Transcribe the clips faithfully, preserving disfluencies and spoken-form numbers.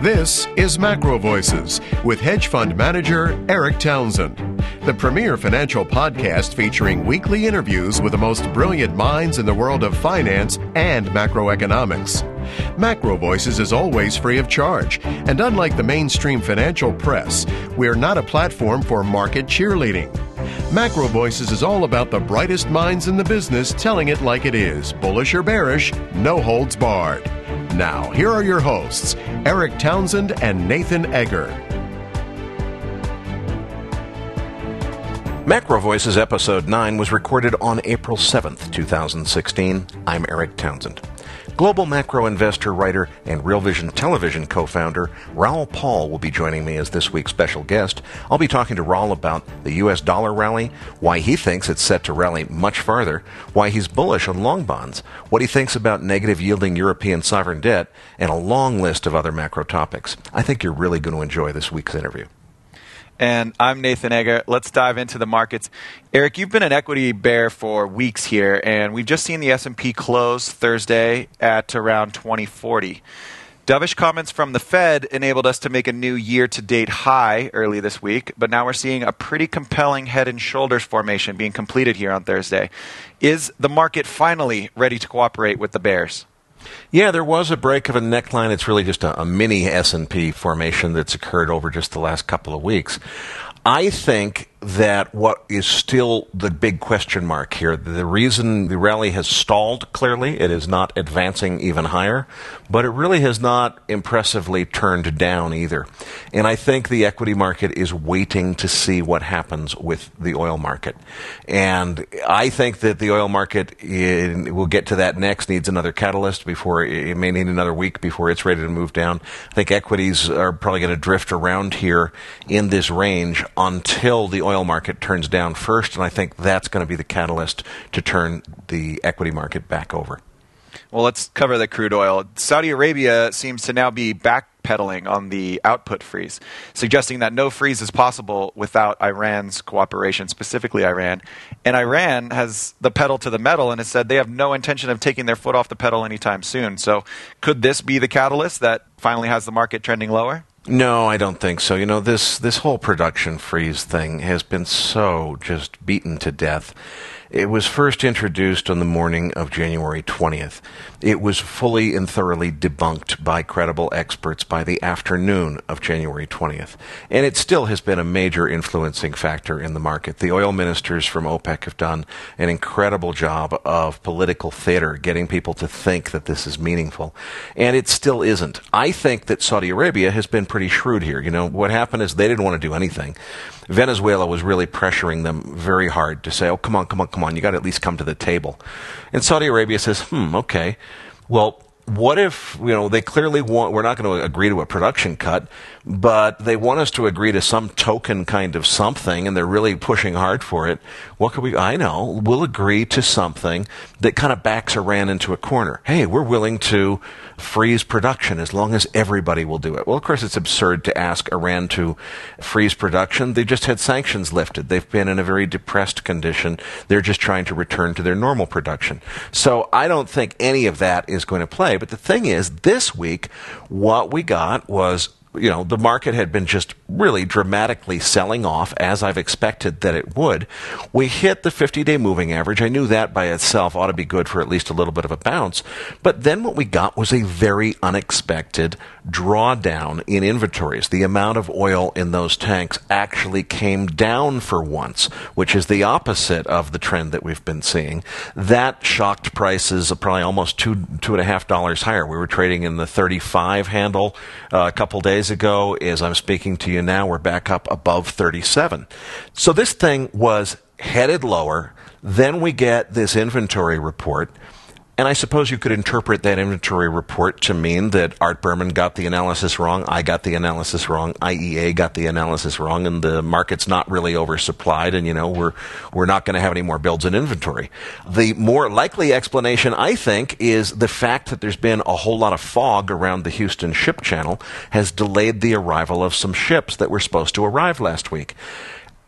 This is Macro Voices with hedge fund manager Eric Townsend, the premier financial podcast featuring weekly interviews with the most brilliant minds in the world of finance and macroeconomics. Macro Voices is always free of charge, and unlike the mainstream financial press, we're not a platform for market cheerleading. Macro Voices is all about the brightest minds in the business telling it like it is, bullish or bearish, no holds barred. Now, here are your hosts, Eric Townsend and Nathan Egger. Macro Voices Episode nine was recorded on April seventh, twenty sixteen. I'm Eric Townsend. Global macro investor, writer, and Real Vision Television co-founder Raoul Pal will be joining me as this week's special guest. I'll be talking to Raoul about the U S dollar rally, why he thinks it's set to rally much farther, why he's bullish on long bonds, what he thinks about negative yielding European sovereign debt, and a long list of other macro topics. I think you're really going to enjoy this week's interview. And I'm Nathan Egger. Let's dive into the markets. Eric, you've been an equity bear for weeks here, and we've just seen the S and P close Thursday at around twenty forty. Dovish comments from the Fed enabled us to make a new year-to-date high early this week, but now we're seeing a pretty compelling head and shoulders formation being completed here on Thursday. Is the market finally ready to cooperate with the bears? Yeah, there was a break of a neckline. It's really just a, a mini S and P formation that's occurred over just the last couple of weeks. I think that what is still the big question mark here, the reason the rally has stalled, clearly, it is not advancing even higher, but it really has not impressively turned down either. And I think the equity market is waiting to see what happens with the oil market. And I think that the oil market, it, we'll get to that next, needs another catalyst before, it may need another week before it's ready to move down. I think equities are probably going to drift around here in this range until the oil market turns down first, and I think that's going to be the catalyst to turn the equity market back over. Well, let's cover the crude oil. Saudi Arabia seems to now be backpedaling on the output freeze, suggesting that no freeze is possible without Iran's cooperation, specifically Iran. And Iran has the pedal to the metal and has said they have no intention of taking their foot off the pedal anytime soon. So could this be the catalyst that finally has the market trending lower? No, I don't think so. You know, this, this whole production freeze thing has been so just beaten to death. It was first introduced on the morning of January twentieth. It was fully and thoroughly debunked by credible experts by the afternoon of January twentieth. And it still has been a major influencing factor in the market. The oil ministers from OPEC have done an incredible job of political theater, getting people to think that this is meaningful. And it still isn't. I think that Saudi Arabia has been pretty shrewd here. You know, what happened is they didn't want to do anything. Venezuela was really pressuring them very hard to say, oh, come on, come on, come on, you got to at least come to the table. And Saudi Arabia says, hmm, okay, well, what if, you know, they clearly want, we're not going to agree to a production cut, but they want us to agree to some token kind of something, and they're really pushing hard for it. What could we, I know, we'll agree to something that kind of backs Iran into a corner. Hey, we're willing to freeze production as long as everybody will do it. Well, of course, it's absurd to ask Iran to freeze production. They just had sanctions lifted. They've been in a very depressed condition. They're just trying to return to their normal production. So I don't think any of that is going to play. But the thing is, this week, what we got was, you know, the market had been just really dramatically selling off, as I've expected that it would. We hit the fifty-day moving average. I knew that by itself ought to be good for at least a little bit of a bounce. But then what we got was a very unexpected drawdown in inventories. The amount of oil in those tanks actually came down for once, which is the opposite of the trend that we've been seeing. That shocked prices of probably almost two, two and a half dollars higher. We were trading in the thirty-five handle uh, a couple days ago. As I'm speaking to you now, we're back up above thirty-seven. So this thing was headed lower. Then we get this inventory report. And I suppose you could interpret that inventory report to mean that Art Berman got the analysis wrong, I got the analysis wrong, I E A got the analysis wrong, and the market's not really oversupplied, and, you know, we're we're not going to have any more builds in inventory. The more likely explanation, I think, is the fact that there's been a whole lot of fog around the Houston ship channel has delayed the arrival of some ships that were supposed to arrive last week.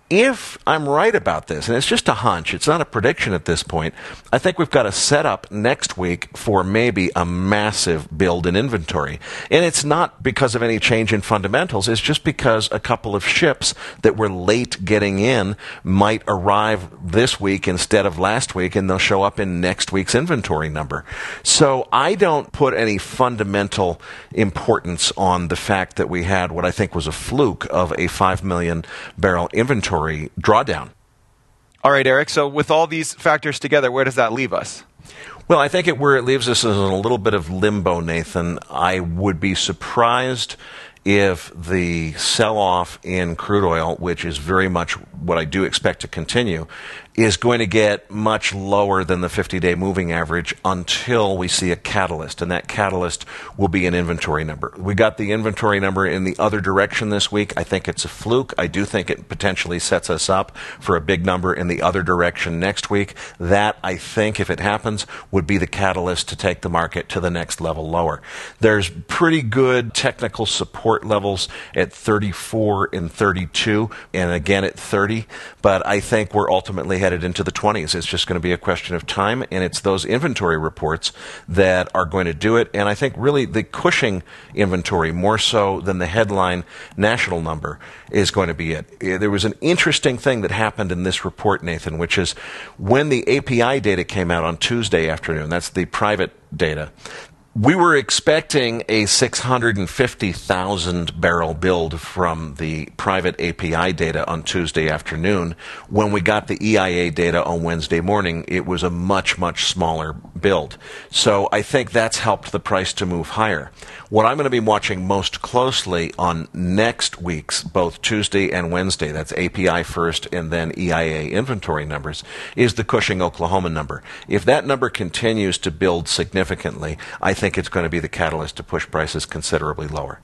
If I'm right about this, and it's just a hunch, it's not a prediction at this point, I think we've got a setup next week for maybe a massive build in inventory. And it's not because of any change in fundamentals, it's just because a couple of ships that were late getting in might arrive this week instead of last week, and they'll show up in next week's inventory number. So I don't put any fundamental importance on the fact that we had what I think was a fluke of a five million barrel inventory drawdown. All right, Eric, so with all these factors together, where does that leave us? Well, I think it, where it leaves us is in a little bit of limbo, Nathan. I would be surprised if the sell-off in crude oil, which is very much what I do expect to continue, is going to get much lower than the fifty-day moving average until we see a catalyst, and that catalyst will be an inventory number. We got the inventory number in the other direction this week. I think it's a fluke. I do think it potentially sets us up for a big number in the other direction next week. That, I think, if it happens, would be the catalyst to take the market to the next level lower. There's pretty good technical support levels at thirty-four and thirty-two, and again at thirty, but I think we're ultimately headed into the twenties. It's just going to be a question of time, and it's those inventory reports that are going to do it. And I think really the Cushing inventory, more so than the headline national number, is going to be it. There was an interesting thing that happened in this report, Nathan, which is when the A P I data came out on Tuesday afternoon, that's the private data, we were expecting a six hundred fifty thousand barrel build from the private A P I data on Tuesday afternoon. When we got the E I A data on Wednesday morning, it was a much, much smaller build. So I think that's helped the price to move higher. What I'm going to be watching most closely on next week's, both Tuesday and Wednesday, that's A P I first and then E I A inventory numbers, is the Cushing, Oklahoma number. If that number continues to build significantly, I think think it's going to be the catalyst to push prices considerably lower.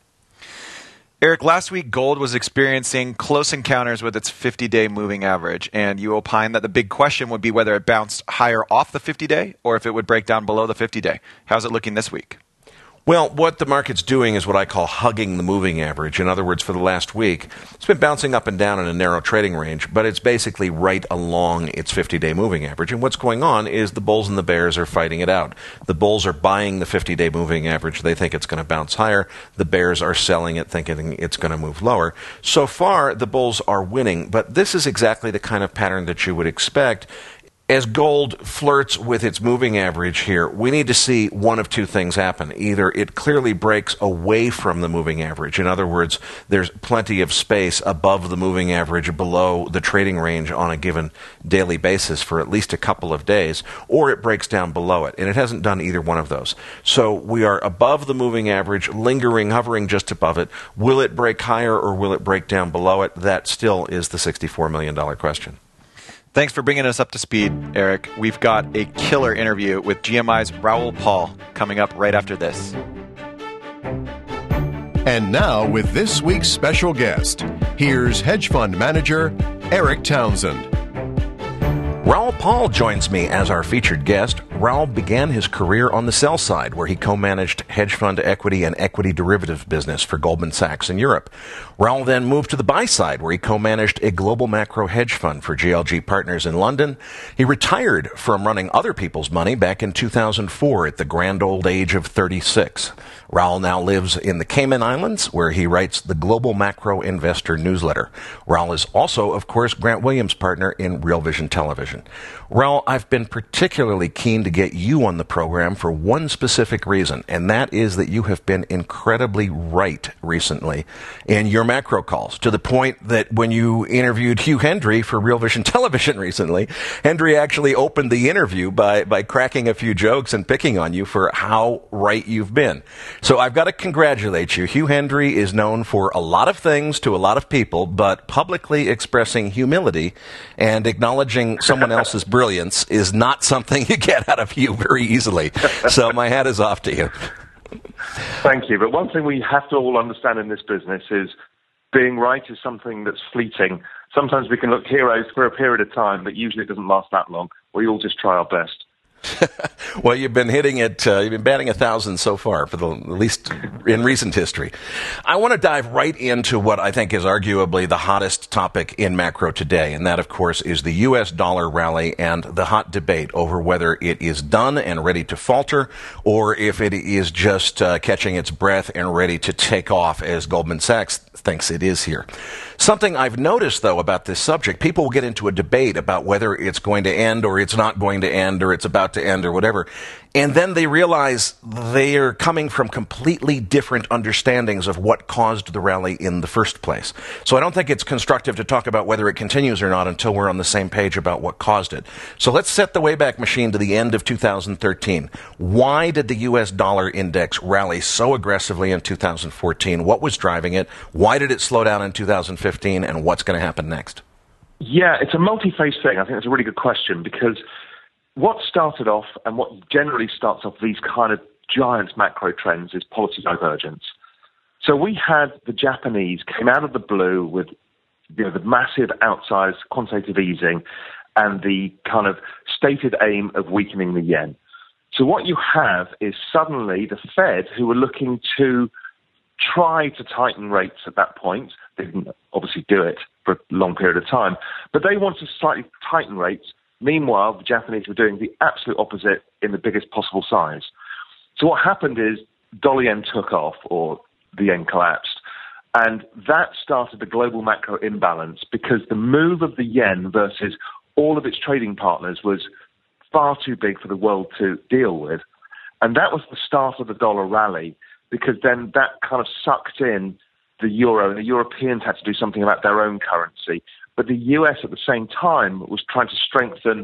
Eric, last week gold was experiencing close encounters with its fifty-day moving average, and you opined that the big question would be whether it bounced higher off the fifty-day or if it would break down below the fifty-day. How's it looking this week? Well, what the market's doing is what I call hugging the moving average. In other words, for the last week, it's been bouncing up and down in a narrow trading range, but it's basically right along its fifty-day moving average. And what's going on is the bulls and the bears are fighting it out. The bulls are buying the fifty-day moving average. They think it's going to bounce higher. The bears are selling it, thinking it's going to move lower. So far, the bulls are winning, but this is exactly the kind of pattern that you would expect. As gold flirts with its moving average here, we need to see one of two things happen. Either it clearly breaks away from the moving average. In other words, there's plenty of space above the moving average below the trading range on a given daily basis for at least a couple of days, or it breaks down below it. And it hasn't done either one of those. So we are above the moving average, lingering, hovering just above it. Will it break higher or will it break down below it? That still is the sixty-four million dollars question. Thanks for bringing us up to speed, Eric. We've got a killer interview with G M I's Raoul Pal coming up right after this. And now, with this week's special guest, here's hedge fund manager Eric Townsend. Raoul Pal joins me as our featured guest. Raoul began his career on the sell side, where he co-managed hedge fund equity and equity derivative business for Goldman Sachs in Europe. Raoul then moved to the buy side, where he co-managed a global macro hedge fund for J L G Partners in London. He retired from running other people's money back in two thousand four at the grand old age of thirty-six. Raoul now lives in the Cayman Islands, where he writes the Global Macro Investor newsletter. Raoul is also, of course, Grant Williams' partner in Real Vision Television. Raoul, I've been particularly keen to get you on the program for one specific reason, and that is that you have been incredibly right recently in your macro calls, to the point that when you interviewed Hugh Hendry for Real Vision Television recently, Hendry actually opened the interview by, by cracking a few jokes and picking on you for how right you've been. So I've got to congratulate you. Hugh Hendry is known for a lot of things to a lot of people, but publicly expressing humility and acknowledging someone else's brilliance is not something you get out of Hugh very easily. So my hat is off to you. Thank you. But one thing we have to all understand in this business is being right is something that's fleeting. Sometimes we can look heroes for a period of time, but usually it doesn't last that long. We all just try our best. Well, you've been hitting it, uh, you've been batting a thousand so far, for the at least in recent history. I want to dive right into what I think is arguably the hottest topic in macro today, and that, of course, is the U S dollar rally and the hot debate over whether it is done and ready to falter, or if it is just uh, catching its breath and ready to take off, as Goldman Sachs thinks it is here. Something I've noticed, though, about this subject, people will get into a debate about whether it's going to end or it's not going to end or it's about to end or whatever, and then they realize they are coming from completely different understandings of what caused the rally in the first place. So I don't think it's constructive to talk about whether it continues or not until we're on the same page about what caused it. So let's set the Wayback Machine to the end of two thousand thirteen. Why did the U S dollar index rally so aggressively in two thousand fourteen? What was driving it? Why did it slow down in two thousand fifteen? And what's going to happen next? Yeah, it's a multi-phase thing. I think it's a really good question, because what started off and what generally starts off these kind of giant macro trends is policy divergence. So we had the Japanese came out of the blue with, you know, the massive outsized quantitative easing and the kind of stated aim of weakening the yen. So what you have is suddenly the Fed, who were looking to try to tighten rates at that point. They didn't obviously do it for a long period of time, but they wanted to slightly tighten rates. Meanwhile, the Japanese were doing the absolute opposite in the biggest possible size. So what happened is dollar yen took off, or the yen collapsed, and that started the global macro imbalance, because the move of the yen versus all of its trading partners was far too big for the world to deal with. And that was the start of the dollar rally, because then that kind of sucked in the euro, and the Europeans had to do something about their own currency. But the U S at the same time was trying to strengthen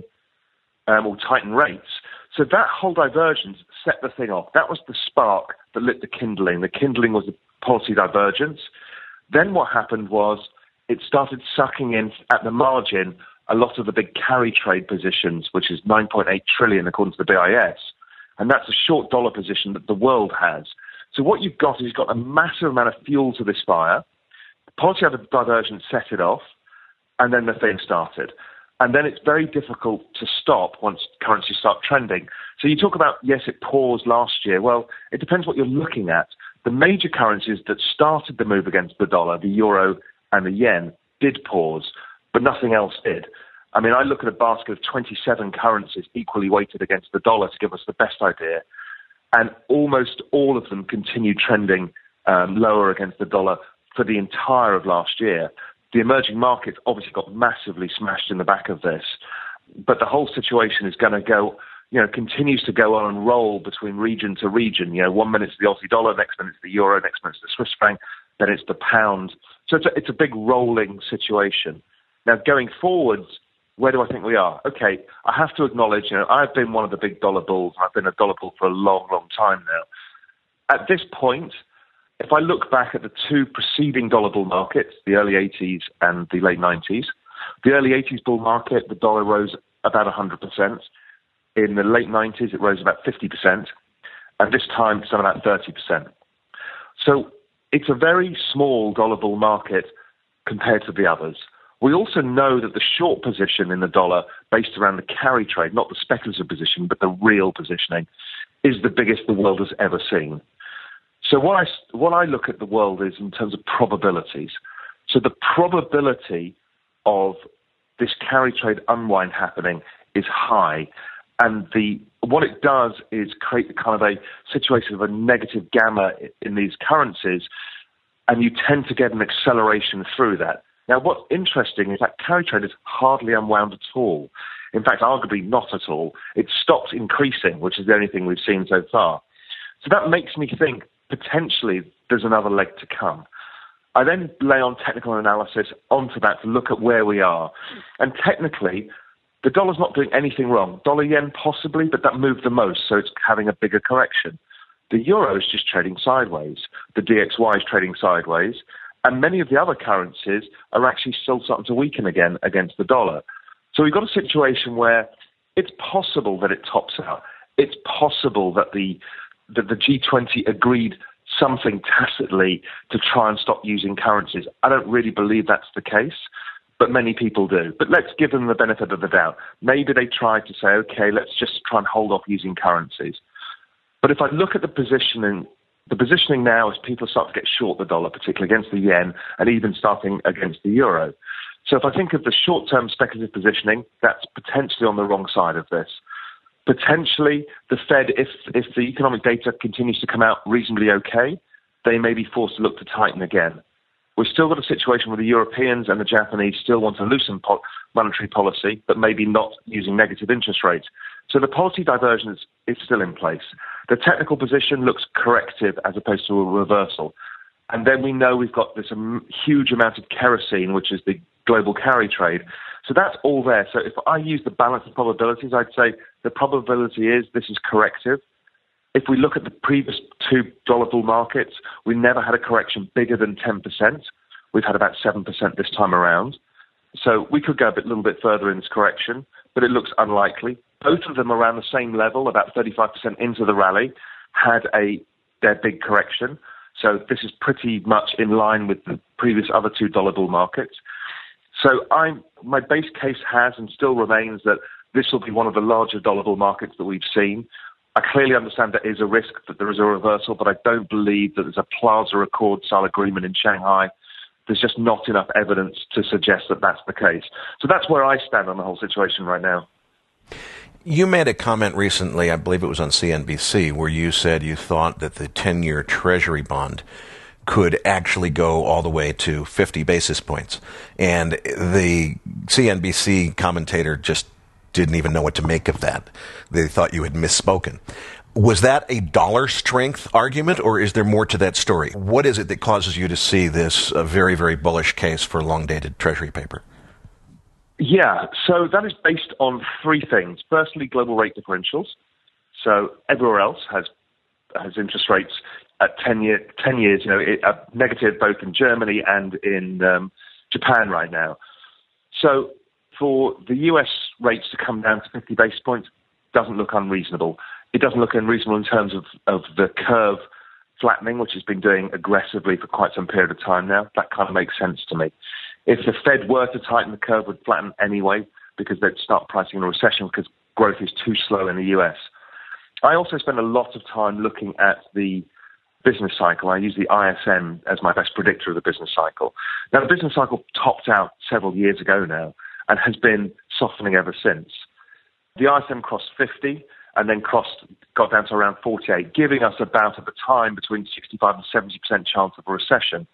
um, or tighten rates. So that whole divergence set the thing off. That was the spark that lit the kindling. The kindling was the policy divergence. Then what happened was it started sucking in at the margin a lot of the big carry trade positions, which is nine point eight trillion according to the B I S. And that's a short dollar position that the world has. So what you've got is you've got a massive amount of fuel to this fire. Policy divergence set it off, and then the thing started. And then it's very difficult to stop once currencies start trending. So you talk about, yes, it paused last year. Well, it depends what you're looking at. The major currencies that started the move against the dollar, the euro and the yen, did pause, but nothing else did. I mean, I look at a basket of twenty-seven currencies equally weighted against the dollar to give us the best idea, and almost all of them continued trending um, lower against the dollar for the entire of last year. The emerging markets obviously got massively smashed in the back of this, but the whole situation is going to go, you know, continues to go on and roll between region to region. You know, one minute it's the Aussie dollar, next minute it's the euro, next minute it's the Swiss franc, then it's the pound. So it's a, it's a big rolling situation. Now, going forwards, where do I think we are? Okay, I have to acknowledge, you know, I've been one of the big dollar bulls. I've been a dollar bull for a long, long time now. At this point, if I look back at the two preceding dollar bull markets, the early eighties and the late nineties, the early eighties bull market, the dollar rose about one hundred percent. In the late nineties, it rose about fifty percent. And this time, it's done about thirty percent. So it's a very small dollar bull market compared to the others. We also know that the short position in the dollar, based around the carry trade, not the speculative position, but the real positioning, is the biggest the world has ever seen. So what I, what I look at the world is in terms of probabilities. So the probability of this carry trade unwind happening is high. And the what it does is create kind of a situation of a negative gamma in these currencies, and you tend to get an acceleration through that. Now, what's interesting is that carry trade is hardly unwound at all. In fact, arguably not at all. It stopped increasing, which is the only thing we've seen so far. So that makes me think potentially there's another leg to come. I then lay on technical analysis onto that to look at where we are. And technically, the dollar's not doing anything wrong. Dollar yen possibly, but that moved the most, so it's having a bigger correction. The euro is just trading sideways. The D X Y is trading sideways. And many of the other currencies are actually still starting to weaken again against the dollar. So we've got a situation where it's possible that it tops out. It's possible that the that the G twenty agreed something tacitly to try and stop using currencies. I don't really believe that's the case. but many people do. But let's give them the benefit of the doubt. Maybe they tried to say, okay, let's just try and hold off using currencies. But if I look at the positioning, the positioning now is people start to get short the dollar, particularly against the yen, and even starting against the euro. So if I think of the short-term speculative positioning, that's potentially on the wrong side of this. Potentially, the Fed, if if the economic data continues to come out reasonably okay, they may be forced to look to tighten again. We've still got a situation where the Europeans and the Japanese still want to loosen po- monetary policy, but maybe not using negative interest rates. So the policy divergence is still in place. The technical position looks corrective as opposed to a reversal. And then we know we've got this um, huge amount of kerosene, which is the global carry trade. So that's all there. So if I use the balance of probabilities, I'd say the probability is this is corrective. If we look at the previous two dollar bull markets, we never had a correction bigger than ten percent. We've had about seven percent this time around. So we could go a bit, little bit further in this correction, but it looks unlikely. Both of them around the same level, about thirty-five percent into the rally, had a their big correction. So this is pretty much in line with the previous other two dollar bull markets. So I'm, my base case has and still remains that this will be one of the larger dollar bull markets that we've seen. I clearly understand there is a risk that there is a reversal, but I don't believe that there's a Plaza Accord style agreement in Shanghai. There's just not enough evidence to suggest that that's the case. So that's where I stand on the whole situation right now. You made a comment recently, I believe it was on C N B C, where you said you thought that the ten-year Treasury bond could actually go all the way to fifty basis points. And the C N B C commentator just didn't even know what to make of that. They thought you had misspoken. Was that a dollar strength argument, or is there more to that story? What is it that causes you to see this uh, very, very bullish case for long-dated Treasury paper? Yeah, so that is based on three things. Firstly, global rate differentials. So everywhere else has has interest rates at ten year ten years, you know, it, uh, negative both in Germany and in um, Japan right now. So for the U S rates to come down to fifty basis points doesn't look unreasonable. It doesn't look unreasonable in terms of, of the curve flattening, which has been doing aggressively for quite some period of time now. That kind of makes sense to me. If the Fed were to tighten, the curve would flatten anyway because they'd start pricing in a recession because growth is too slow in the U S. I also spend a lot of time looking at the business cycle. I use the I S M as my best predictor of the business cycle. Now, the business cycle topped out several years ago now and has been softening ever since. The I S M crossed fifty and then crossed, got down to around forty-eight, giving us about, at the time, between sixty-five and seventy percent chance of a recession.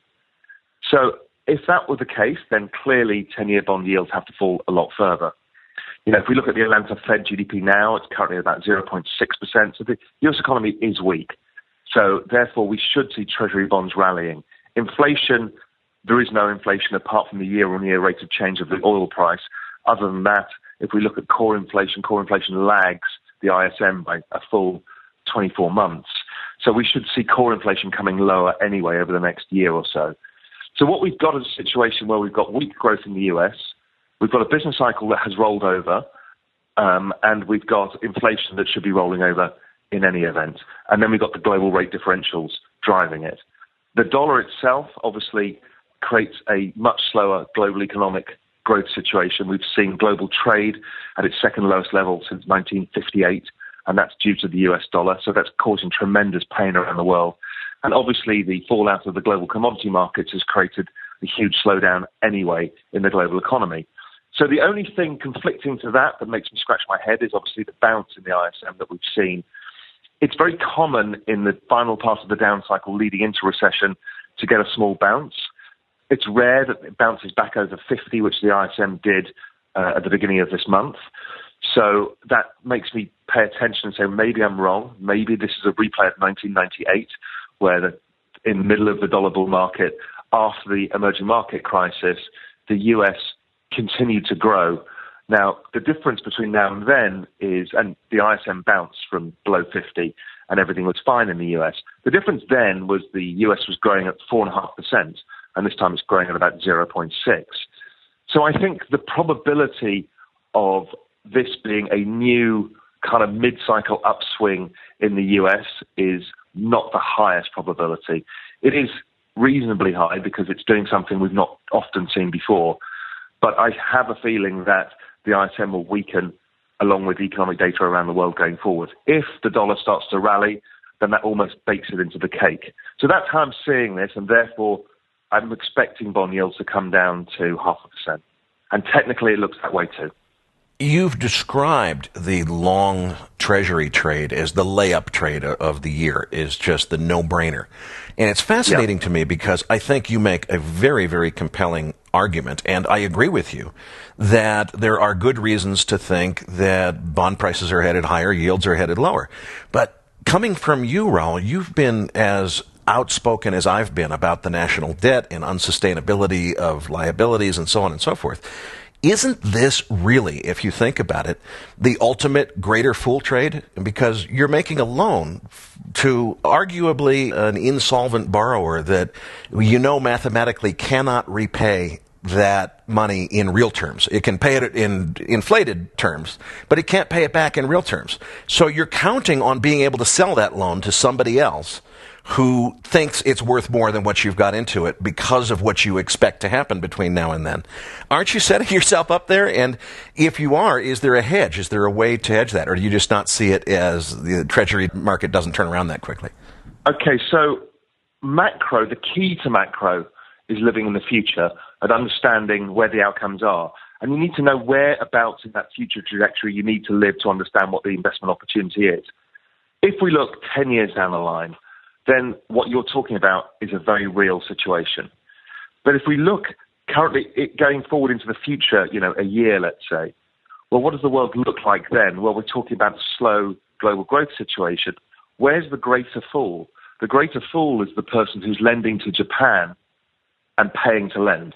So if that were the case, then clearly ten-year bond yields have to fall a lot further. You know, if we look at the Atlanta Fed G D P now, it's currently about zero point six percent. So the U S economy is weak. So therefore, we should see Treasury bonds rallying. Inflation, there is no inflation apart from the year-on-year rate of change of the oil price. Other than that, if we look at core inflation, core inflation lags the I S M by a full twenty-four months. So we should see core inflation coming lower anyway over the next year or so. So what we've got is a situation where we've got weak growth in the U S, we've got a business cycle that has rolled over, um, and we've got inflation that should be rolling over in any event. And then we've got the global rate differentials driving it. The dollar itself obviously creates a much slower global economic growth situation. We've seen global trade at its second lowest level since nineteen fifty-eight, and that's due to the U S dollar. So that's causing tremendous pain around the world. And obviously the fallout of the global commodity markets has created a huge slowdown anyway in the global economy. So the only thing conflicting to that that makes me scratch my head is obviously the bounce in the I S M that we've seen. It's very common in the final part of the down cycle leading into recession to get a small bounce. It's rare that it bounces back over fifty, which the I S M did uh, at the beginning of this month. So that makes me pay attention and say, maybe I'm wrong. Maybe this is a replay of nineteen ninety-eight, where the, in the middle of the dollar bull market, after the emerging market crisis, the U S continued to grow. Now, the difference between now and then is, and the I S M bounced from below fifty and everything was fine in the U S. The difference then was the U S was growing at four point five percent, and this time it's growing at about zero point six. So I think the probability of this being a new kind of mid-cycle upswing in the U S is not the highest probability. It is reasonably high because it's doing something we've not often seen before. But I have a feeling that the I S M will weaken along with economic data around the world going forward. If the dollar starts to rally, then that almost bakes it into the cake. So that's how I'm seeing this, and therefore I'm expecting bond yields to come down to half a percent. And technically it looks that way too. You've described the long Treasury trade as the layup trade of the year, is just the no-brainer. And it's fascinating yeah. to me because I think you make a very, very compelling argument, and I agree with you, that there are good reasons to think that bond prices are headed higher, yields are headed lower. But coming from you, Raoul, you've been as outspoken as I've been about the national debt and unsustainability of liabilities and so on and so forth. Isn't this really, if you think about it, the ultimate greater fool trade? Because you're making a loan to arguably an insolvent borrower that you know mathematically cannot repay that money in real terms. It can pay it in inflated terms, but it can't pay it back in real terms. So you're counting on being able to sell that loan to somebody else who thinks it's worth more than what you've got into it because of what you expect to happen between now and then. Aren't you setting yourself up there? And if you are, is there a hedge? Is there a way to hedge that? Or do you just not see it as the Treasury market doesn't turn around that quickly? Okay, so macro, the key to macro is living in the future and understanding where the outcomes are. And you need to know whereabouts in that future trajectory you need to live to understand what the investment opportunity is. If we look ten years down the line, then what you're talking about is a very real situation. But if we look currently it going forward into the future, you know, a year, let's say, well, what does the world look like then? Well, we're talking about a slow global growth situation. Where's the greater fool? The greater fool is the person who's lending to Japan and paying to lend.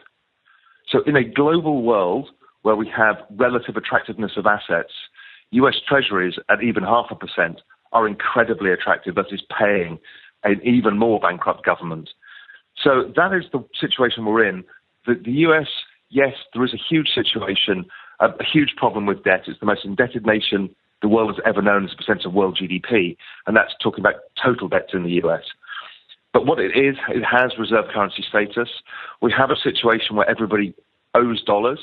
So in a global world where we have relative attractiveness of assets, U S Treasuries at even half a percent are incredibly attractive versus paying an even more bankrupt government. So that is the situation we're in. The, the U S, yes, there is a huge situation, a, a huge problem with debt. It's the most indebted nation the world has ever known as a percent of world G D P, and that's talking about total debts in the U S. But what it is, it has reserve currency status. We have a situation where everybody owes dollars.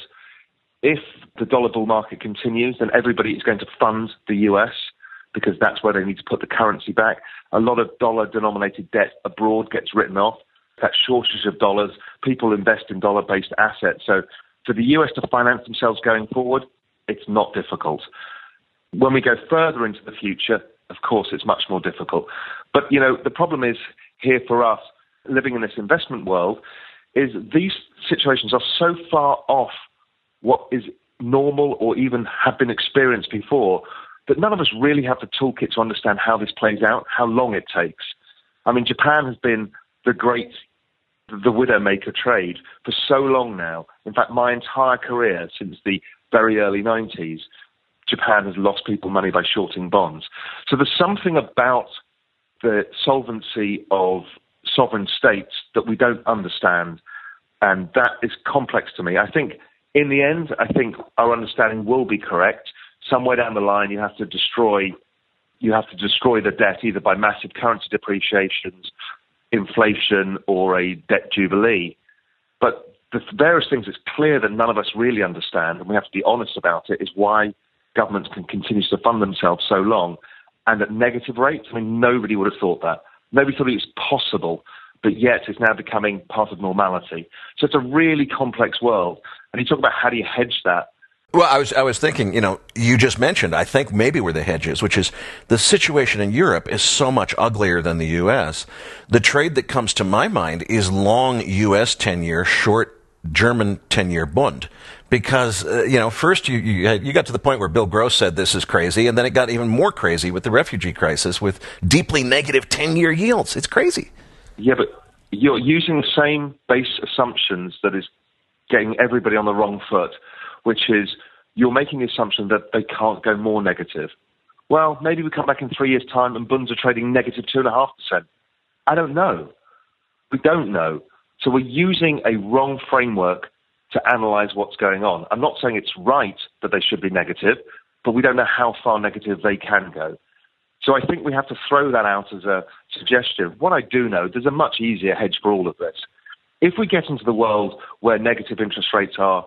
If the dollar bull market continues, then everybody is going to fund the U S, because that's where they need to put the currency back. A lot of dollar-denominated debt abroad gets written off. That shortage of dollars, people invest in dollar-based assets. So for the U S to finance themselves going forward, it's not difficult. When we go further into the future, of course, it's much more difficult. But, you know, the problem is here for us, living in this investment world, is these situations are so far off what is normal or even have been experienced before that none of us really have the toolkit to understand how this plays out, how long it takes. I mean, Japan has been the great, the widowmaker trade for so long now. In fact, my entire career, since the very early nineties, Japan has lost people money by shorting bonds. So there's something about the solvency of sovereign states that we don't understand, and that is complex to me. I think in the end, I think our understanding will be correct. Somewhere down the line, you have to destroy, you have to destroy the debt either by massive currency depreciations, inflation, or a debt jubilee. But the various things it's clear that none of us really understand, and we have to be honest about it, is why governments can continue to fund themselves so long and at negative rates. I mean, nobody would have thought that. Nobody thought it was possible, but yet it's now becoming part of normality. So it's a really complex world. And you talk about how do you hedge that? Well, I was I was thinking, you know, you just mentioned, I think maybe where the hedge is, which is the situation in Europe is so much uglier than the U S. The trade that comes to my mind is long U S ten-year, short German ten-year Bund. Because, uh, you know, first you, you you got to the point where Bill Gross said this is crazy, and then it got even more crazy with the refugee crisis with deeply negative ten-year yields. It's crazy. Yeah, but you're using the same base assumptions that is getting everybody on the wrong foot, which is you're making the assumption that they can't go more negative. Well, maybe we come back in three years' time and bonds are trading negative two point five percent. I don't know. We don't know. So we're using a wrong framework to analyze what's going on. I'm not saying it's right that they should be negative, but we don't know how far negative they can go. So I think we have to throw that out as a suggestion. What I do know, there's a much easier hedge for all of this. If we get into the world where negative interest rates are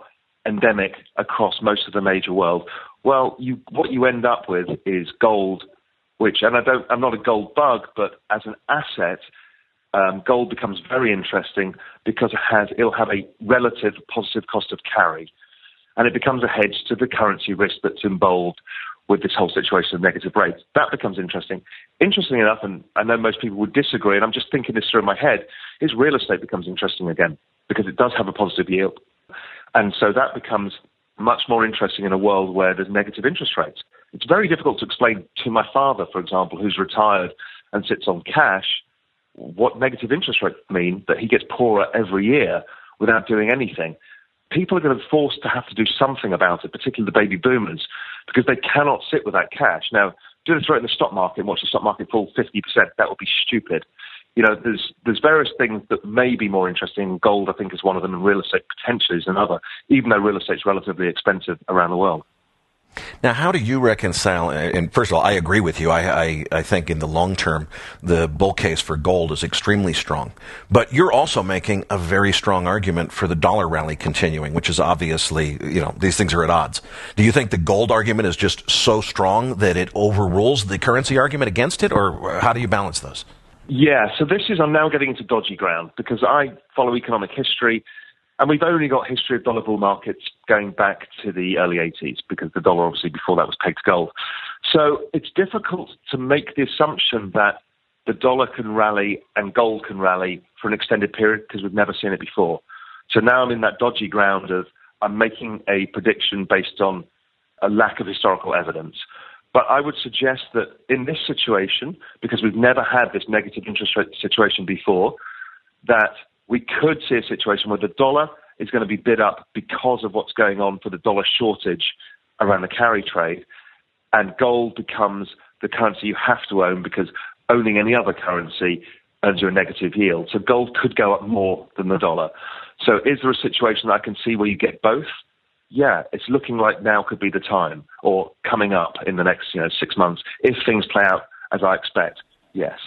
endemic across most of the major world, well, you, what you end up with is gold, which, and I don't, I'm not a gold bug, but as an asset, um, gold becomes very interesting because it has, it'll have a relative positive cost of carry, and it becomes a hedge to the currency risk that's involved with this whole situation of negative rates. That becomes interesting. Interesting enough, and I know most people would disagree, and I'm just thinking this through in my head, is real estate becomes interesting again because it does have a positive yield. And so that becomes much more interesting in a world where there's negative interest rates. It's very difficult to explain to my father, for example, who's retired and sits on cash, what negative interest rates mean, that he gets poorer every year without doing anything. People are going to be forced to have to do something about it, particularly the baby boomers, because they cannot sit with that cash. Now, do this right in the stock market and watch the stock market fall fifty percent. That would be stupid. You know, there's there's various things that may be more interesting. Gold, I think, is one of them, and real estate potentially is another, even though real estate's relatively expensive around the world. Now, how do you reconcile, and first of all, I agree with you. I, I, I think in the long term, the bull case for gold is extremely strong. But you're also making a very strong argument for the dollar rally continuing, which is obviously, you know, these things are at odds. Do you think the gold argument is just so strong that it overrules the currency argument against it, or how do you balance those? Yeah, so this is, I'm now getting into dodgy ground because I follow economic history, and we've only got history of dollar bull markets going back to the early eighties because the dollar obviously before that was pegged to gold. So it's difficult to make the assumption that the dollar can rally and gold can rally for an extended period because we've never seen it before. So now I'm in that dodgy ground of I'm making a prediction based on a lack of historical evidence. But I would suggest that in this situation, because we've never had this negative interest rate situation before, that we could see a situation where the dollar is going to be bid up because of what's going on for the dollar shortage around the carry trade, and gold becomes the currency you have to own because owning any other currency earns you a negative yield. So gold could go up more than the dollar. So is there a situation that I can see where you get both? Yeah, it's looking like now could be the time, or coming up in the next, you know, six months, if things play out as I expect. Yes.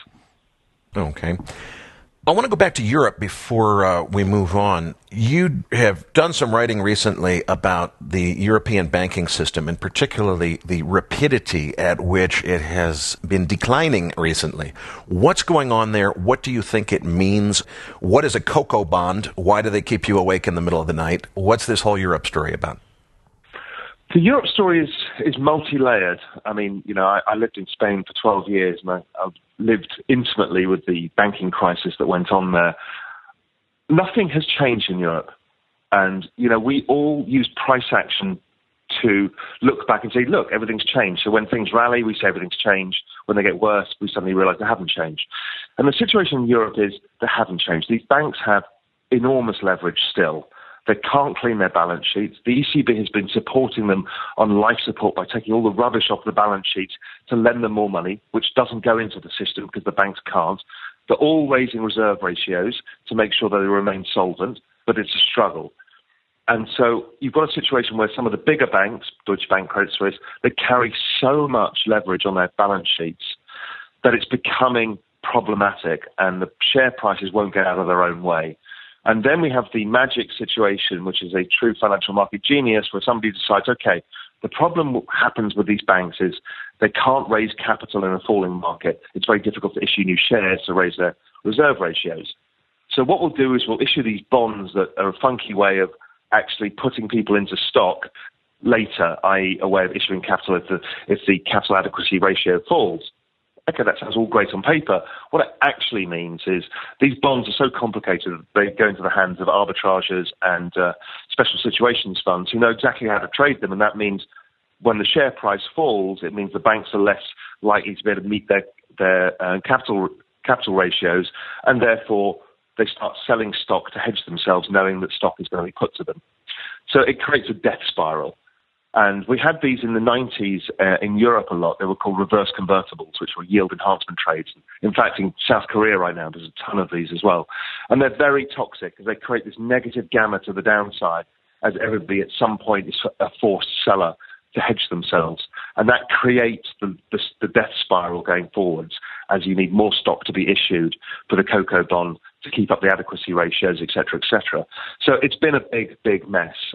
Okay. I want to go back to Europe before uh, we move on. You have done some writing recently about the European banking system, and particularly the rapidity at which it has been declining recently. What's going on there? What do you think it means? What is a cocoa bond? Why do they keep you awake in the middle of the night? What's this whole Europe story about? The Europe story is, is multi-layered. I mean, you know, I, I lived in Spain for twelve years, and I, I've lived intimately with the banking crisis that went on there. Nothing has changed in Europe. And, you know, we all use price action to look back and say, look, everything's changed. So when things rally, we say everything's changed. When they get worse, we suddenly realize they haven't changed. And the situation in Europe is they haven't changed. These banks have enormous leverage still. They can't clean their balance sheets. The E C B has been supporting them on life support by taking all the rubbish off the balance sheets to lend them more money, which doesn't go into the system because the banks can't. They're all raising reserve ratios to make sure that they remain solvent, but it's a struggle. And so you've got a situation where some of the bigger banks, Deutsche Bank, Credit Suisse, they carry so much leverage on their balance sheets that it's becoming problematic, and the share prices won't get out of their own way. And then we have the magic situation, which is a true financial market genius, where somebody decides, okay, the problem happens with these banks is they can't raise capital in a falling market. It's very difficult to issue new shares to raise their reserve ratios. So what we'll do is we'll issue these bonds that are a funky way of actually putting people into stock later, that is a way of issuing capital if the, if the capital adequacy ratio falls. Okay, that sounds all great on paper. What it actually means is these bonds are so complicated that they go into the hands of arbitrageurs and uh, special situations funds who know exactly how to trade them, and that means when the share price falls, it means the banks are less likely to be able to meet their, their uh, capital capital ratios, and therefore they start selling stock to hedge themselves, knowing that stock is going to be put to them. So it creates a death spiral. And we had these in the nineties uh, in Europe a lot. They were called reverse convertibles, which were yield enhancement trades. In fact, in South Korea right now, there's a ton of these as well. And they're very toxic because they create this negative gamma to the downside as everybody at some point is a forced seller to hedge themselves. And that creates the, the, the death spiral going forwards as you need more stock to be issued for the cocoa bond to keep up the adequacy ratios, et cetera, et cetera. So it's been a big, big mess.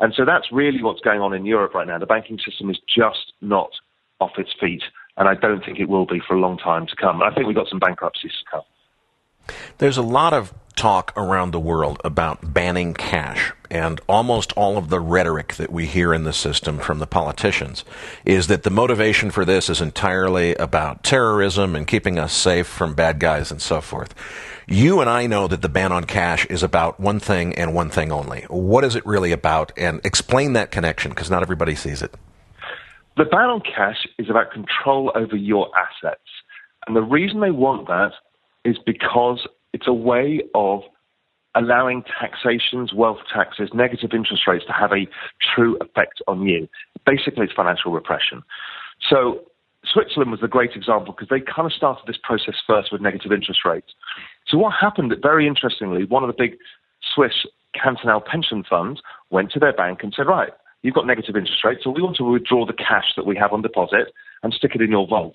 And so that's really what's going on in Europe right now. The banking system is just not off its feet, and I don't think it will be for a long time to come. I think we've got some bankruptcies to come. There's a lot of talk around the world about banning cash, and almost all of the rhetoric that we hear in the system from the politicians is that the motivation for this is entirely about terrorism and keeping us safe from bad guys and so forth. You and I know that the ban on cash is about one thing and one thing only. What is it really about? And explain that connection, because not everybody sees it. The ban on cash is about control over your assets. And the reason they want that is because it's a way of allowing taxations, wealth taxes, negative interest rates to have a true effect on you. Basically, it's financial repression. So Switzerland was the great example because they kind of started this process first with negative interest rates. So what happened, very interestingly, one of the big Swiss cantonal pension funds went to their bank and said, right, you've got negative interest rates, so we want to withdraw the cash that we have on deposit and stick it in your vault.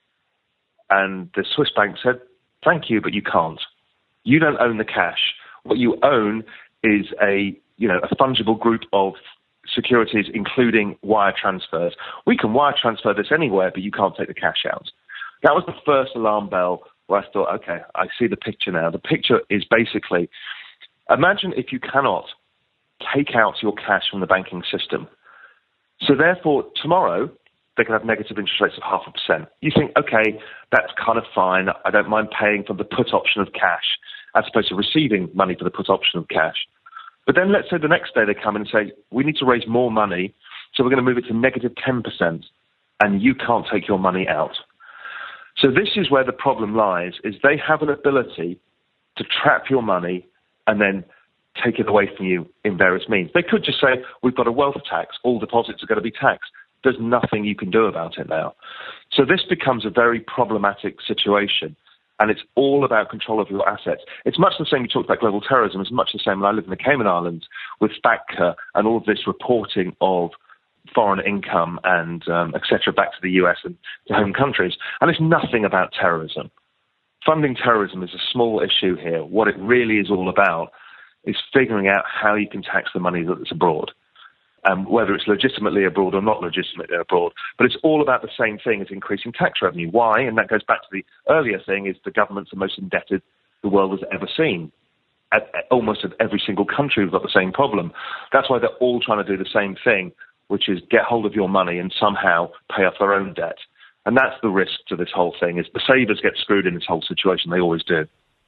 And the Swiss bank said, thank you, but you can't. You don't own the cash. What you own is a, you know, a fungible group of securities, including wire transfers. We can wire transfer this anywhere, but you can't take the cash out. That was the first alarm bell where I thought, okay, I see the picture now. The picture is basically, imagine if you cannot take out your cash from the banking system. So therefore, tomorrow, they can have negative interest rates of half a percent. You think, okay, that's kind of fine. I don't mind paying for the put option of cash as opposed to receiving money for the put option of cash. But then let's say the next day they come in and say, we need to raise more money, so we're going to move it to negative ten percent, and you can't take your money out. So this is where the problem lies, is they have an ability to trap your money and then take it away from you in various means. They could just say, we've got a wealth tax, all deposits are going to be taxed. There's nothing you can do about it now. So this becomes a very problematic situation, and it's all about control of your assets. It's much the same, you talked about global terrorism, it's much the same when I lived in the Cayman Islands with FATCA and all of this reporting of foreign income and um, et cetera back to the U S and to home countries. And it's nothing about terrorism. Funding terrorism is a small issue here. What it really is all about is figuring out how you can tax the money that's abroad. Um, whether it's legitimately abroad or not legitimately abroad. But it's all about the same thing as increasing tax revenue. Why? And that goes back to the earlier thing, is the government's the most indebted the world has ever seen. At, at almost at every single country, we've got the same problem. That's why they're all trying to do the same thing, which is get hold of your money and somehow pay off their own debt. And that's the risk to this whole thing, is the savers get screwed in this whole situation. They always do.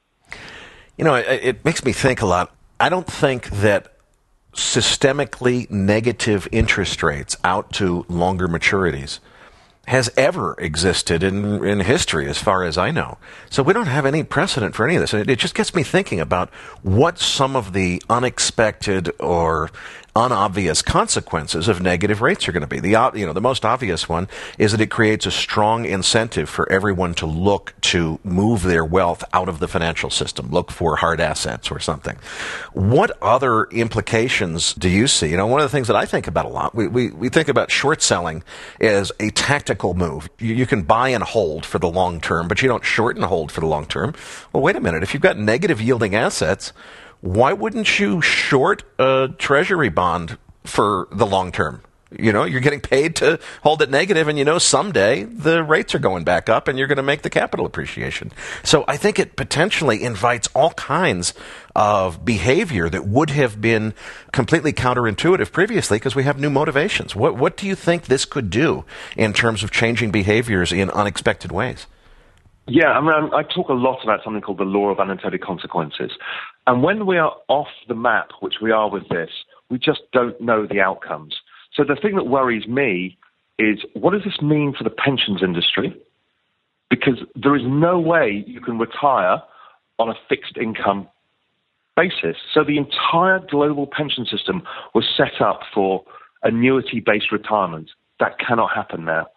You know, it, it makes me think a lot. I don't think that systemically negative interest rates out to longer maturities has ever existed in in history, as far as I know. So we don't have any precedent for any of this. And it, it just gets me thinking about what some of the unexpected or unobvious consequences of negative rates are going to be. The you know the most obvious one is that it creates a strong incentive for everyone to look to move their wealth out of the financial system, look for hard assets or something. What other implications do you see? You know, one of the things that I think about a lot, we we, we think about short selling as a tactical move. You, you can buy and hold for the long term, but you don't short and hold for the long term. Well, wait a minute. If you've got negative yielding assets, why wouldn't you short a treasury bond for the long term? You know, you're getting paid to hold it negative, and you know someday the rates are going back up and you're going to make the capital appreciation. So I think it potentially invites all kinds of behavior that would have been completely counterintuitive previously because we have new motivations. What, what do you think this could do in terms of changing behaviors in unexpected ways? Yeah, I mean, I talk a lot about something called the law of unintended consequences. And when we are off the map, which we are with this, we just don't know the outcomes. So the thing that worries me is, what does this mean for the pensions industry? Because there is no way you can retire on a fixed income basis. So the entire global pension system was set up for annuity-based retirement. That cannot happen now.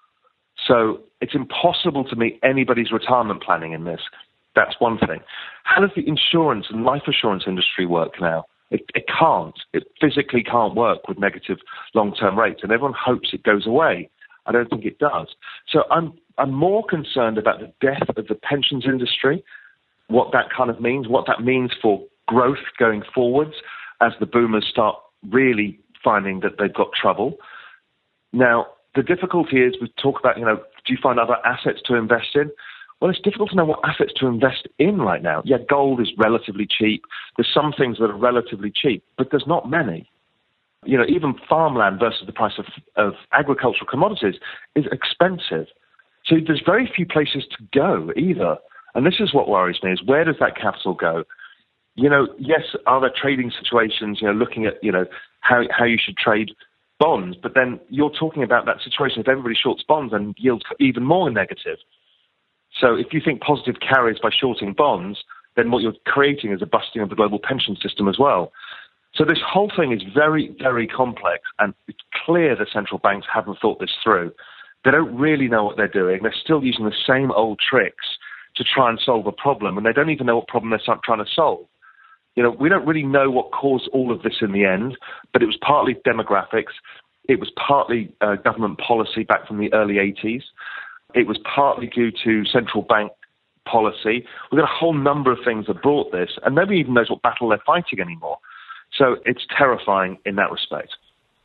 So it's impossible to meet anybody's retirement planning in this. That's one thing. How does the insurance and life assurance industry work now? It, it can't. It physically can't work with negative long-term rates, and everyone hopes it goes away. I don't think it does. So I'm I'm more concerned about the death of the pensions industry, what that kind of means, what that means for growth going forwards as the boomers start really finding that they've got trouble. Now, the difficulty is we talk about, you know, do you find other assets to invest in? Well, it's difficult to know what assets to invest in right now. Yeah, gold is relatively cheap. There's some things that are relatively cheap, but there's not many. You know, even farmland versus the price of, of agricultural commodities is expensive. So there's very few places to go either. And this is what worries me, is where does that capital go? You know, yes, are there trading situations, you know, looking at, you know, how, how you should trade bonds, but then you're talking about that situation if everybody shorts bonds and yields even more negative. So if you think positive carries by shorting bonds, then what you're creating is a busting of the global pension system as well. So this whole thing is very, very complex, and it's clear the central banks haven't thought this through. They don't really know what they're doing. They're still using the same old tricks to try and solve a problem, and they don't even know what problem they're trying to solve. You know, we don't really know what caused all of this in the end, but it was partly demographics. It was partly uh, government policy back from the early eighties. It was partly due to central bank policy. We've got a whole number of things that brought this, and nobody even knows what battle they're fighting anymore. So it's terrifying in that respect.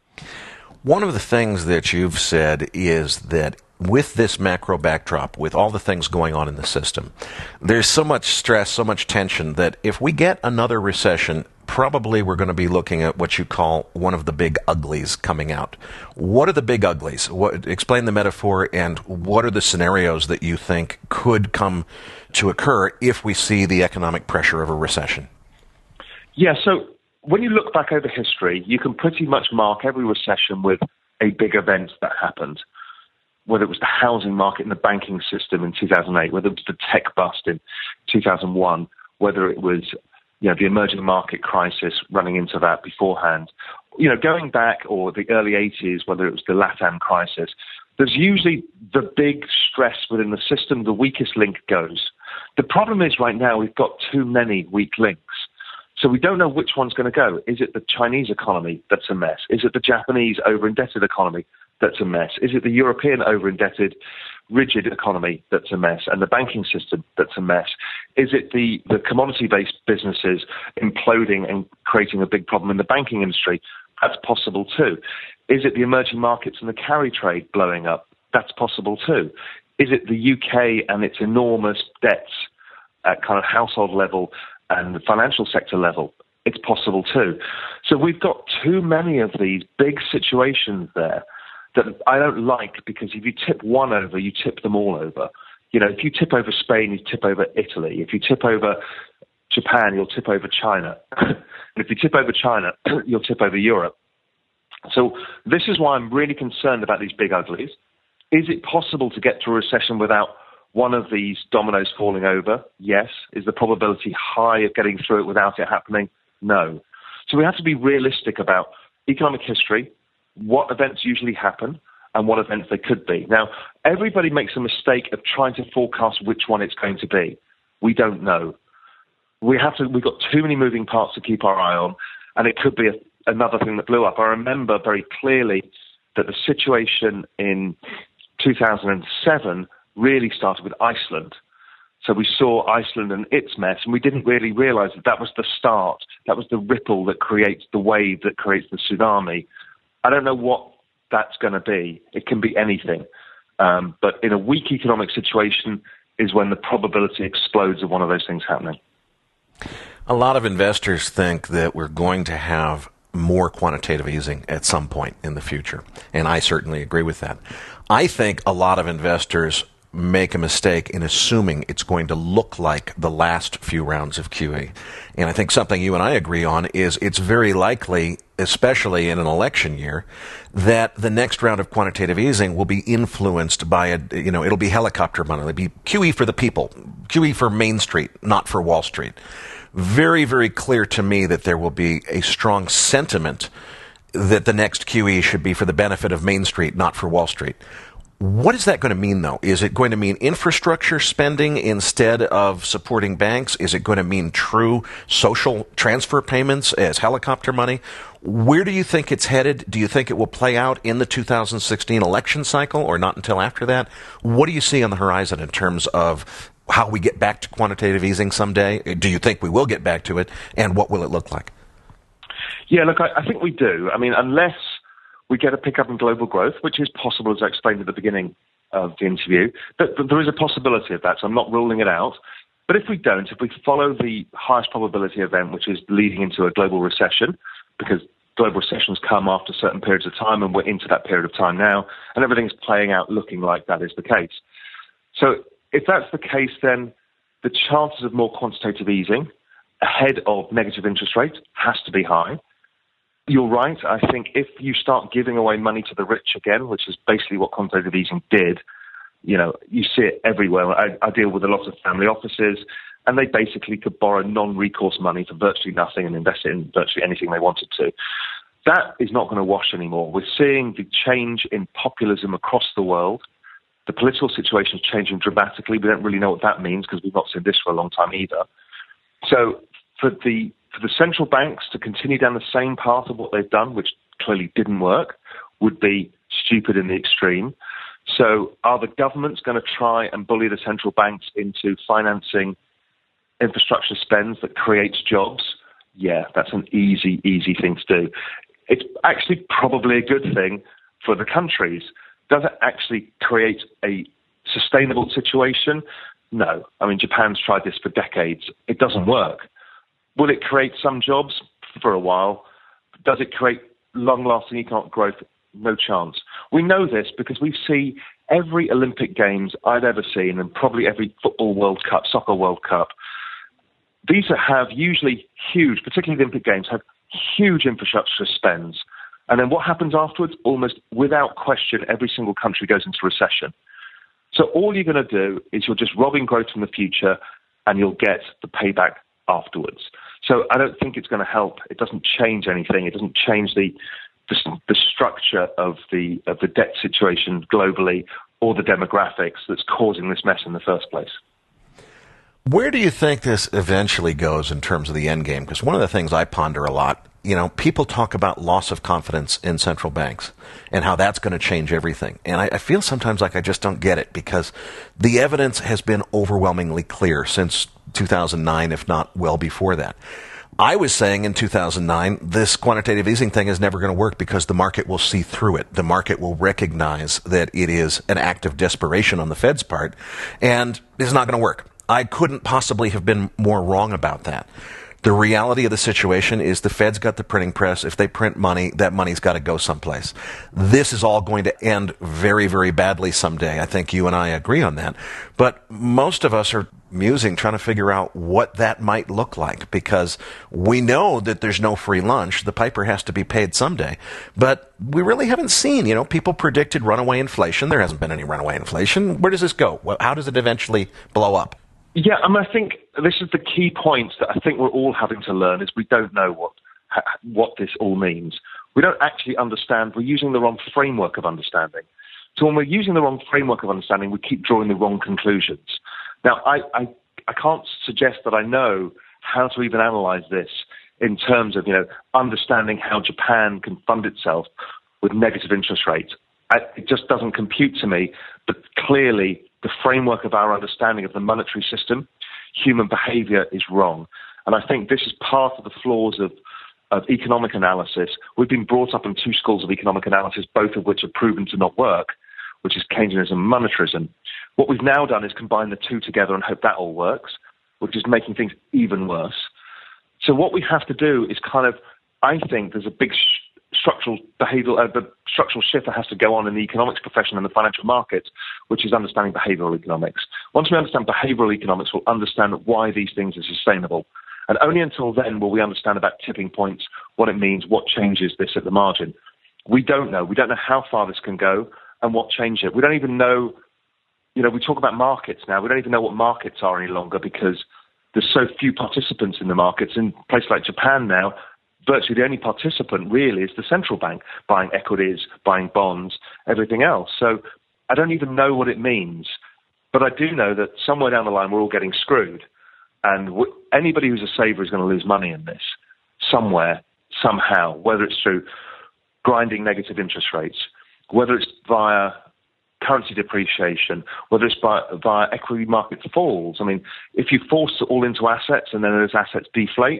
One of the things that you've said is that with this macro backdrop, with all the things going on in the system, there's so much stress, so much tension that if we get another recession, probably we're going to be looking at what you call one of the big uglies coming out. What are the big uglies? What, explain the metaphor, and what are the scenarios that you think could come to occur if we see the economic pressure of a recession? Yeah, so when you look back over history, you can pretty much mark every recession with a big event that happened, whether it was the housing market and the banking system in two thousand eight, whether it was the tech bust in two thousand one, whether it was, you know, the emerging market crisis running into that beforehand. You know, going back, or the early eighties, whether it was the LATAM crisis, there's usually the big stress within the system, the weakest link goes. The problem is right now we've got too many weak links. So we don't know which one's going to go. Is it the Chinese economy that's a mess? Is it the Japanese over-indebted economy that's a mess? Is it the European over-indebted, rigid economy that's a mess, and the banking system that's a mess? Is it the, the commodity-based businesses imploding and creating a big problem in the banking industry? That's possible too. Is it the emerging markets and the carry trade blowing up? That's possible too. Is it the U K and its enormous debts at kind of household level and the financial sector level? It's possible too. So we've got too many of these big situations there that I don't like, because if you tip one over, you tip them all over. You know, if you tip over Spain, you tip over Italy. If you tip over Japan, you'll tip over China. And if you tip over China, you'll tip over Europe. So this is why I'm really concerned about these big uglies. Is it possible to get to a recession without one of these dominoes falling over? Yes. Is the probability high of getting through it without it happening? No. So we have to be realistic about economic history, what events usually happen, and what events they could be. Now, everybody makes a mistake of trying to forecast which one it's going to be. We don't know. We have to. We've got too many moving parts to keep our eye on, and it could be a, another thing that blew up. I remember very clearly that the situation in two thousand seven really started with Iceland. So we saw Iceland and its mess, and we didn't really realize that that was the start. That was the ripple that creates the wave that creates the tsunami. I don't know what that's going to be. It can be anything. Um, but in a weak economic situation is when the probability explodes of one of those things happening. A lot of investors think that we're going to have more quantitative easing at some point in the future, and I certainly agree with that. I think a lot of investors make a mistake in assuming it's going to look like the last few rounds of Q E. And I think something you and I agree on is it's very likely, especially in an election year, that the next round of quantitative easing will be influenced by a, you know, it'll be helicopter money. It'll be Q E for the people, Q E for Main Street, not for Wall Street. Very, very clear to me that there will be a strong sentiment that the next Q E should be for the benefit of Main Street, not for Wall Street. What is that going to mean, though? Is it going to mean infrastructure spending instead of supporting banks? Is it going to mean true social transfer payments as helicopter money? Where do you think it's headed? Do you think it will play out in the two thousand sixteen election cycle or not until after that? What do you see on the horizon in terms of how we get back to quantitative easing someday? Do you think we will get back to it, and what will it look like? Yeah, look, I, I think we do. I mean, unless we get a pickup in global growth, which is possible, as I explained at the beginning of the interview, but, but there is a possibility of that, so I'm not ruling it out. But if we don't, if we follow the highest probability event, which is leading into a global recession, because global recessions come after certain periods of time, and we're into that period of time now, and everything's playing out looking like that is the case. So if that's the case, then the chances of more quantitative easing ahead of negative interest rates has to be high. You're right. I think if you start giving away money to the rich again, which is basically what quantitative easing did, you know, you see it everywhere. I, I deal with a lot of family offices, and they basically could borrow non-recourse money for virtually nothing and invest it in virtually anything they wanted to. That is not going to wash anymore. We're seeing the change in populism across the world. The political situation is changing dramatically. We don't really know what that means because we've not seen this for a long time either. So for the for the central banks to continue down the same path of what they've done, which clearly didn't work, would be stupid in the extreme. So are the governments going to try and bully the central banks into financing infrastructure spends that creates jobs? Yeah, that's an easy, easy thing to do. It's actually probably a good thing for the countries. Does it actually create a sustainable situation? No. I mean, Japan's tried this for decades. It doesn't work. Will it create some jobs? For a while. Does it create long-lasting economic growth? No chance. We know this because we see every Olympic Games I've ever seen, and probably every football World Cup, soccer World Cup. These have usually huge, particularly the Olympic Games, have huge infrastructure spends. And then what happens afterwards? Almost without question, every single country goes into recession. So all you're going to do is you're just robbing growth from the future, and you'll get the payback afterwards. So I don't think it's going to help. It doesn't change anything. It doesn't change the the, the structure of the of the debt situation globally or the demographics that's causing this mess in the first place. Where do you think this eventually goes in terms of the end game? Because one of the things I ponder a lot, you know, people talk about loss of confidence in central banks and how that's going to change everything. And I, I feel sometimes like I just don't get it because the evidence has been overwhelmingly clear since two thousand nine, if not well before that. I was saying in two thousand nine, this quantitative easing thing is never going to work because the market will see through it. The market will recognize that it is an act of desperation on the Fed's part, and it's not going to work. I couldn't possibly have been more wrong about that. The reality of the situation is the Fed's got the printing press. If they print money, that money's got to go someplace. This is all going to end very, very badly someday. I think you and I agree on that. But most of us are musing, trying to figure out what that might look like, because we know that there's no free lunch. The piper has to be paid someday. But we really haven't seen, you know, people predicted runaway inflation. There hasn't been any runaway inflation. Where does this go? How does it eventually blow up? Yeah, I mean, I think this is the key point that I think we're all having to learn is we don't know what what this all means. We don't actually understand. We're using the wrong framework of understanding. So when we're using the wrong framework of understanding, we keep drawing the wrong conclusions. Now, I, I, I can't suggest that I know how to even analyze this in terms of, you know, understanding how Japan can fund itself with negative interest rates. I, it just doesn't compute to me, but clearly the framework of our understanding of the monetary system, human behavior, is wrong. And I think this is part of the flaws of, of economic analysis. We've been brought up in two schools of economic analysis, both of which are proven to not work, which is Keynesianism and monetarism. What we've now done is combine the two together and hope that all works, which is making things even worse. So what we have to do is kind of, I think there's a big sh- structural behavioral, uh, the structural shift that has to go on in the economics profession and the financial markets, which is understanding behavioral economics. Once we understand behavioral economics, we'll understand why these things are sustainable. And only until then will we understand about tipping points, what it means, what changes this at the margin. We don't know. We don't know how far this can go and what changes it. We don't even know, you know, we talk about markets now. We don't even know what markets are any longer because there's so few participants in the markets. In a place like Japan now, virtually the only participant really is the central bank, buying equities, buying bonds, everything else. So I don't even know what it means. But I do know that somewhere down the line we're all getting screwed. And w- anybody who's a saver is going to lose money in this somewhere, somehow, whether it's through grinding negative interest rates, whether it's via currency depreciation, whether it's by, via equity market falls. I mean, if you force it all into assets and then those assets deflate,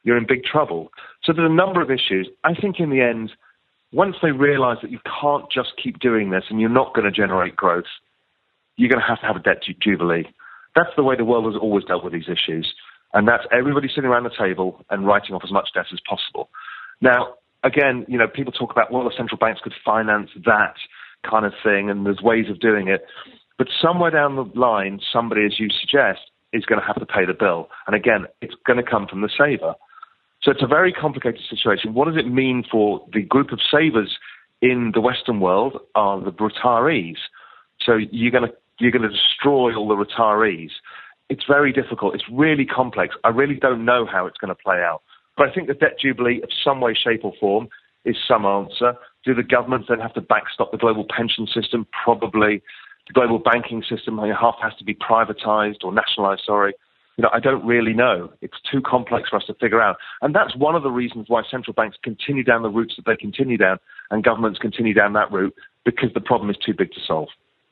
you're in big trouble. So there's a number of issues. I think in the end, once they realize that you can't just keep doing this and you're not going to generate growth, you're going to have to have a debt jubilee. That's the way the world has always dealt with these issues. And that's everybody sitting around the table and writing off as much debt as possible. Now, again, you know, people talk about, well, the central banks could finance that kind of thing, and there's ways of doing it. But somewhere down the line, somebody, as you suggest, is going to have to pay the bill. And again, it's going to come from the saver. So it's a very complicated situation. What does it mean for the group of savers in the Western world are the retirees? So you're going to you're going to destroy all the retirees. It's very difficult. It's really complex. I really don't know how it's going to play out. But I think the debt jubilee of some way, shape or form is some answer. Do the governments then have to backstop the global pension system? Probably. The global banking system, I mean, half has to be privatized or nationalized, sorry. You know, I don't really know. It's too complex for us to figure out. And that's one of the reasons why central banks continue down the routes that they continue down and governments continue down that route, because the problem is too big to solve.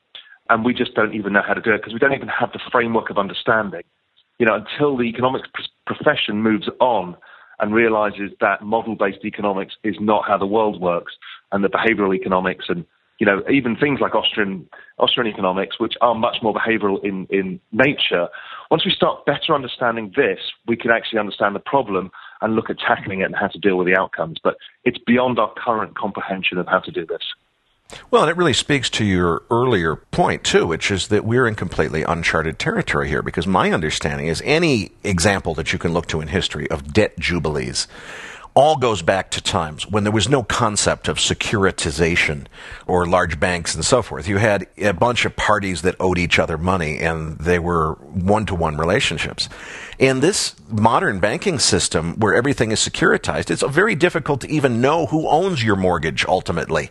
And we just don't even know how to do it because we don't even have the framework of understanding. You know, until the economics pr- profession moves on and realizes that model-based economics is not how the world works, and the behavioral economics and, you know, even things like Austrian Austrian economics, which are much more behavioral in, in nature. Once we start better understanding this, we can actually understand the problem and look at tackling it and how to deal with the outcomes. But it's beyond our current comprehension of how to do this. Well, and it really speaks to your earlier point, too, which is that we're in completely uncharted territory here, because my understanding is any example that you can look to in history of debt jubilees all goes back to times when there was no concept of securitization or large banks and so forth. You had a bunch of parties that owed each other money, and they were one-to-one relationships. In this modern banking system where everything is securitized, it's very difficult to even know who owns your mortgage ultimately.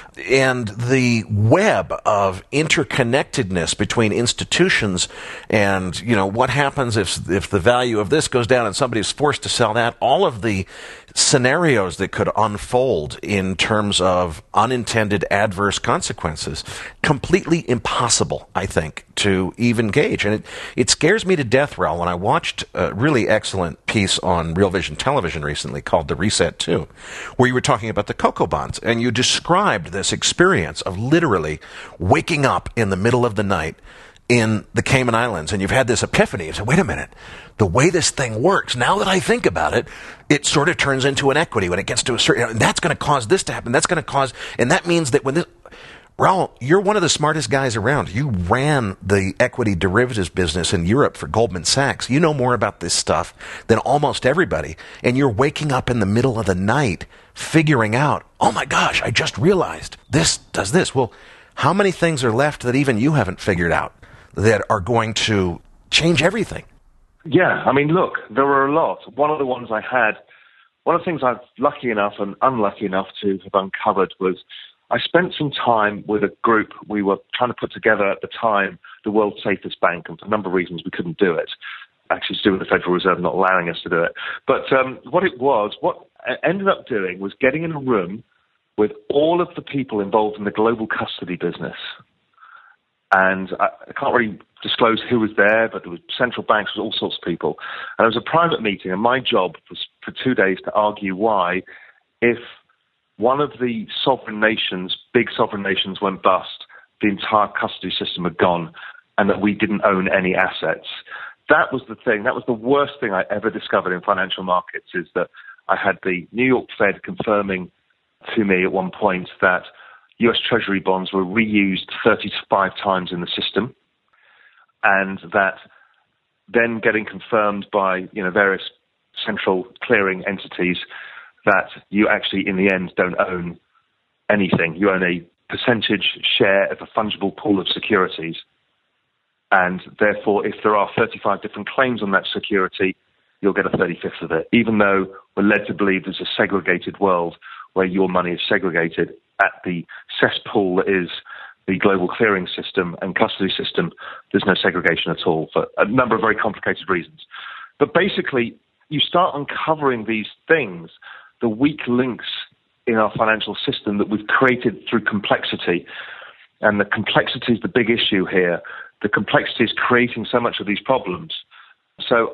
And the web of interconnectedness between institutions and, you know, what happens if if the value of this goes down and somebody's forced to sell that, all of the scenarios that could unfold in terms of unintended adverse consequences, completely impossible, I think, to even gauge. And it, it scares me to death, Raoul, when I watched a really excellent piece on Real Vision Television recently called The Reset two, where you were talking about the cocoa bonds, and you described this experience of literally waking up in the middle of the night in the Cayman Islands, and you've had this epiphany. You say, wait a minute, the way this thing works, now that I think about it, it sort of turns into an equity when it gets to a certain, and that's going to cause this to happen, that's going to cause, and that means that when this, Raoul, you're one of the smartest guys around. You ran the equity derivatives business in Europe for Goldman Sachs. You know more about this stuff than almost everybody, and you're waking up in the middle of the night figuring out, oh my gosh, I just realized this does this. Well, how many things are left that even you haven't figured out that are going to change everything? Yeah, I mean, look, there were a lot. One of the ones I had, one of the things I'm lucky enough and unlucky enough to have uncovered was I spent some time with a group. We were trying to put together at the time the world's safest bank, and for a number of reasons we couldn't do it. Actually, to do with the Federal Reserve not allowing us to do it. But um, what it was, what I ended up doing was getting in a room with all of the people involved in the global custody business. And I, I can't really disclose who was there, but there was central banks, there was all sorts of people. And it was a private meeting, and my job was for two days to argue why, if one of the sovereign nations, big sovereign nations, went bust, the entire custody system had gone, and that we didn't own any assets. That was the thing. That was the worst thing I ever discovered in financial markets, is that I had the New York Fed confirming to me at one point that U S Treasury bonds were reused thirty-five times in the system, and that then getting confirmed by, you know, various central clearing entities that you actually, in the end, don't own anything. You own a percentage share of a fungible pool of securities. And therefore, if there are thirty-five different claims on that security, you'll get a thirty-fifth of it, even though we're led to believe there's a segregated world where your money is segregated at the cesspool that is the global clearing system and custody system. There's no segregation at all for a number of very complicated reasons. But basically, you start uncovering these things, the weak links in our financial system that we've created through complexity. And the complexity is the big issue here. The complexity is creating so much of these problems. So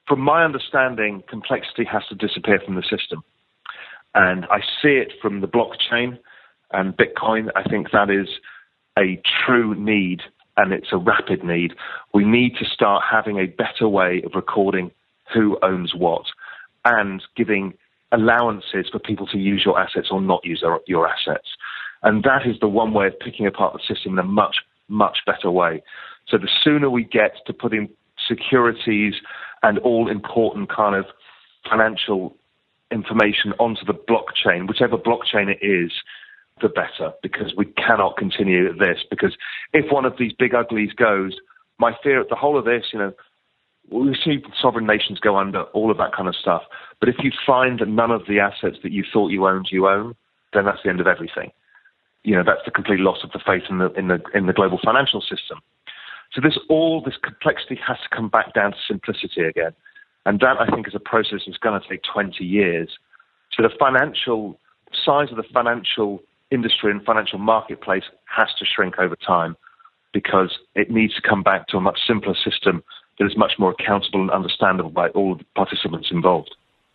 from my understanding, complexity has to disappear from the system. And I see it from the blockchain and Bitcoin. I think that is a true need, and it's a rapid need. We need to start having a better way of recording who owns what and giving allowances for people to use your assets or not use their, your assets. And that is the one way of picking apart the system in a much, much better way. So the sooner we get to putting securities and all important kind of financial information onto the blockchain, whichever blockchain it is, the better, because we cannot continue this. Because if one of these big uglies goes, my fear at the whole of this, you know, we see sovereign nations go under, all of that kind of stuff. But if you find that none of the assets that you thought you owned, you own, then that's the end of everything. You know, that's the complete loss of the faith in the in the in the global financial system. So this all this complexity has to come back down to simplicity again, and that I think is a process that's going to take twenty years. So the financial size of the financial industry and financial marketplace has to shrink over time, because it needs to come back to a much simpler system that is much more accountable and understandable by all the participants involved.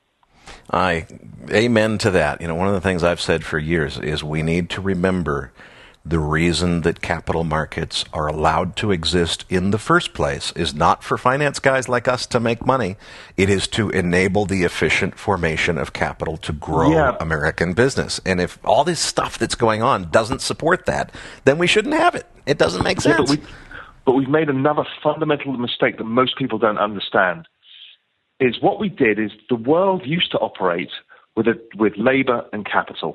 I amen to that. You know, one of the things I've said for years is we need to remember the reason that capital markets are allowed to exist in the first place is not for finance guys like us to make money. It is to enable the efficient formation of capital to grow yeah. American business. And if all this stuff that's going on doesn't support that, then we shouldn't have it. It doesn't make sense. Yeah, but, we, but we've made another fundamental mistake that most people don't understand. Is what we did is the world used to operate with a, with labor and capital.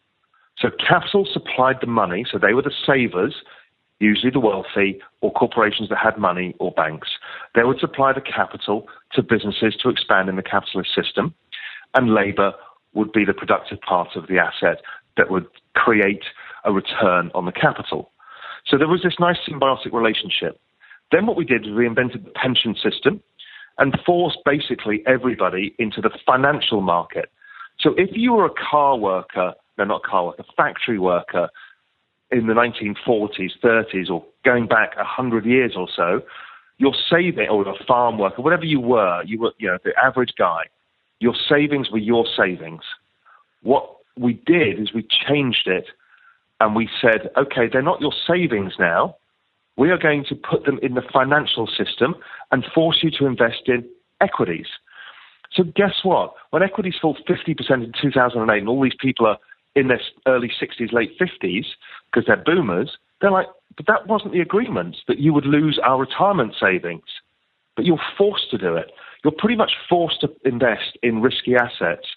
So capital supplied the money, so they were the savers, usually the wealthy or corporations that had money or banks. They would supply the capital to businesses to expand in the capitalist system, and labor would be the productive part of the asset that would create a return on the capital. So there was this nice symbiotic relationship. Then what we did was we invented the pension system and forced basically everybody into the financial market. So if you were a car worker, no, not car worker, factory worker in the nineteen forties, thirties, or going back one hundred years or so, your saving, or a farm worker, whatever you were, you were, you know, the average guy, your savings were your savings. What we did is we changed it, and we said, okay, they're not your savings now. We are going to put them in the financial system and force you to invest in equities. So guess what? When equities fall fifty percent in two thousand eight and all these people are in their early sixties, late fifties, because they're boomers, they're like, but that wasn't the agreement, that you would lose our retirement savings. But you're forced to do it. You're pretty much forced to invest in risky assets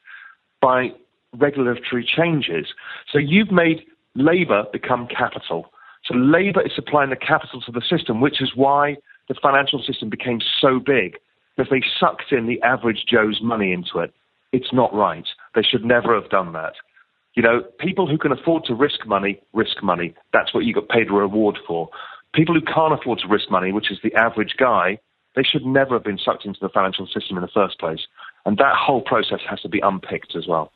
by regulatory changes. So you've made labor become capital. So labor is supplying the capital to the system, which is why the financial system became so big, because they sucked in the average Joe's money into it. It's not right. They should never have done that. You know, people who can afford to risk money, risk money. That's what you got paid a reward for. People who can't afford to risk money, which is the average guy, they should never have been sucked into the financial system in the first place. And that whole process has to be unpicked as well.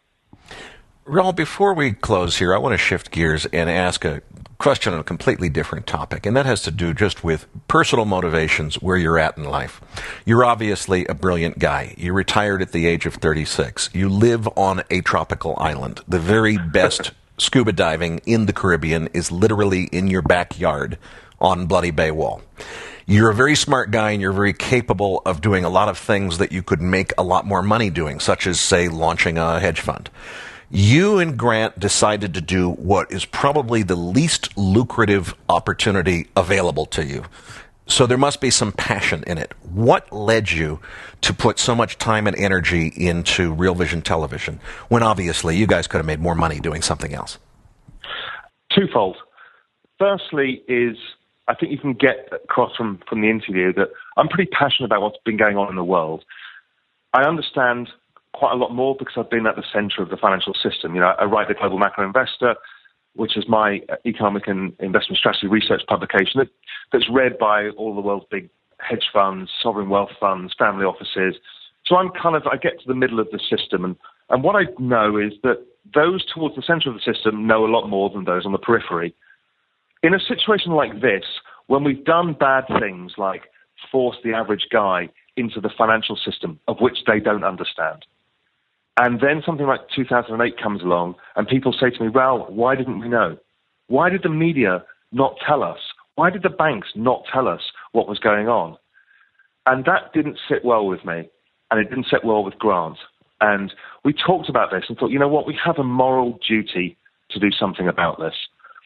Raoul, before we close here, I want to shift gears and ask a question on a completely different topic, and that has to do just with personal motivations, where you're at in life. You're obviously a brilliant guy. You retired at the age of thirty-six. You live on a tropical island. The very best scuba diving in the Caribbean is literally in your backyard on Bloody Bay Wall. You're a very smart guy, and you're very capable of doing a lot of things that you could make a lot more money doing, such as, say, launching a hedge fund. You and Grant decided to do what is probably the least lucrative opportunity available to you. So there must be some passion in it. What led you to put so much time and energy into Real Vision Television when obviously you guys could have made more money doing something else? Twofold. Firstly is, I think you can get across from, from the interview that I'm pretty passionate about what's been going on in the world. I understand quite a lot more because I've been at the center of the financial system. You know, I write the Global Macro Investor, which is my economic and investment strategy research publication that, that's read by all the world's big hedge funds, sovereign wealth funds, family offices. So I'm kind of, I get to the middle of the system. And, and what I know is that those towards the center of the system know a lot more than those on the periphery. In a situation like this, when we've done bad things like force the average guy into the financial system of which they don't understand. And then something like two thousand eight comes along, and people say to me, Raoul, why didn't we know? Why did the media not tell us? Why did the banks not tell us what was going on? And that didn't sit well with me, and it didn't sit well with Grant. And we talked about this and thought, you know what, we have a moral duty to do something about this.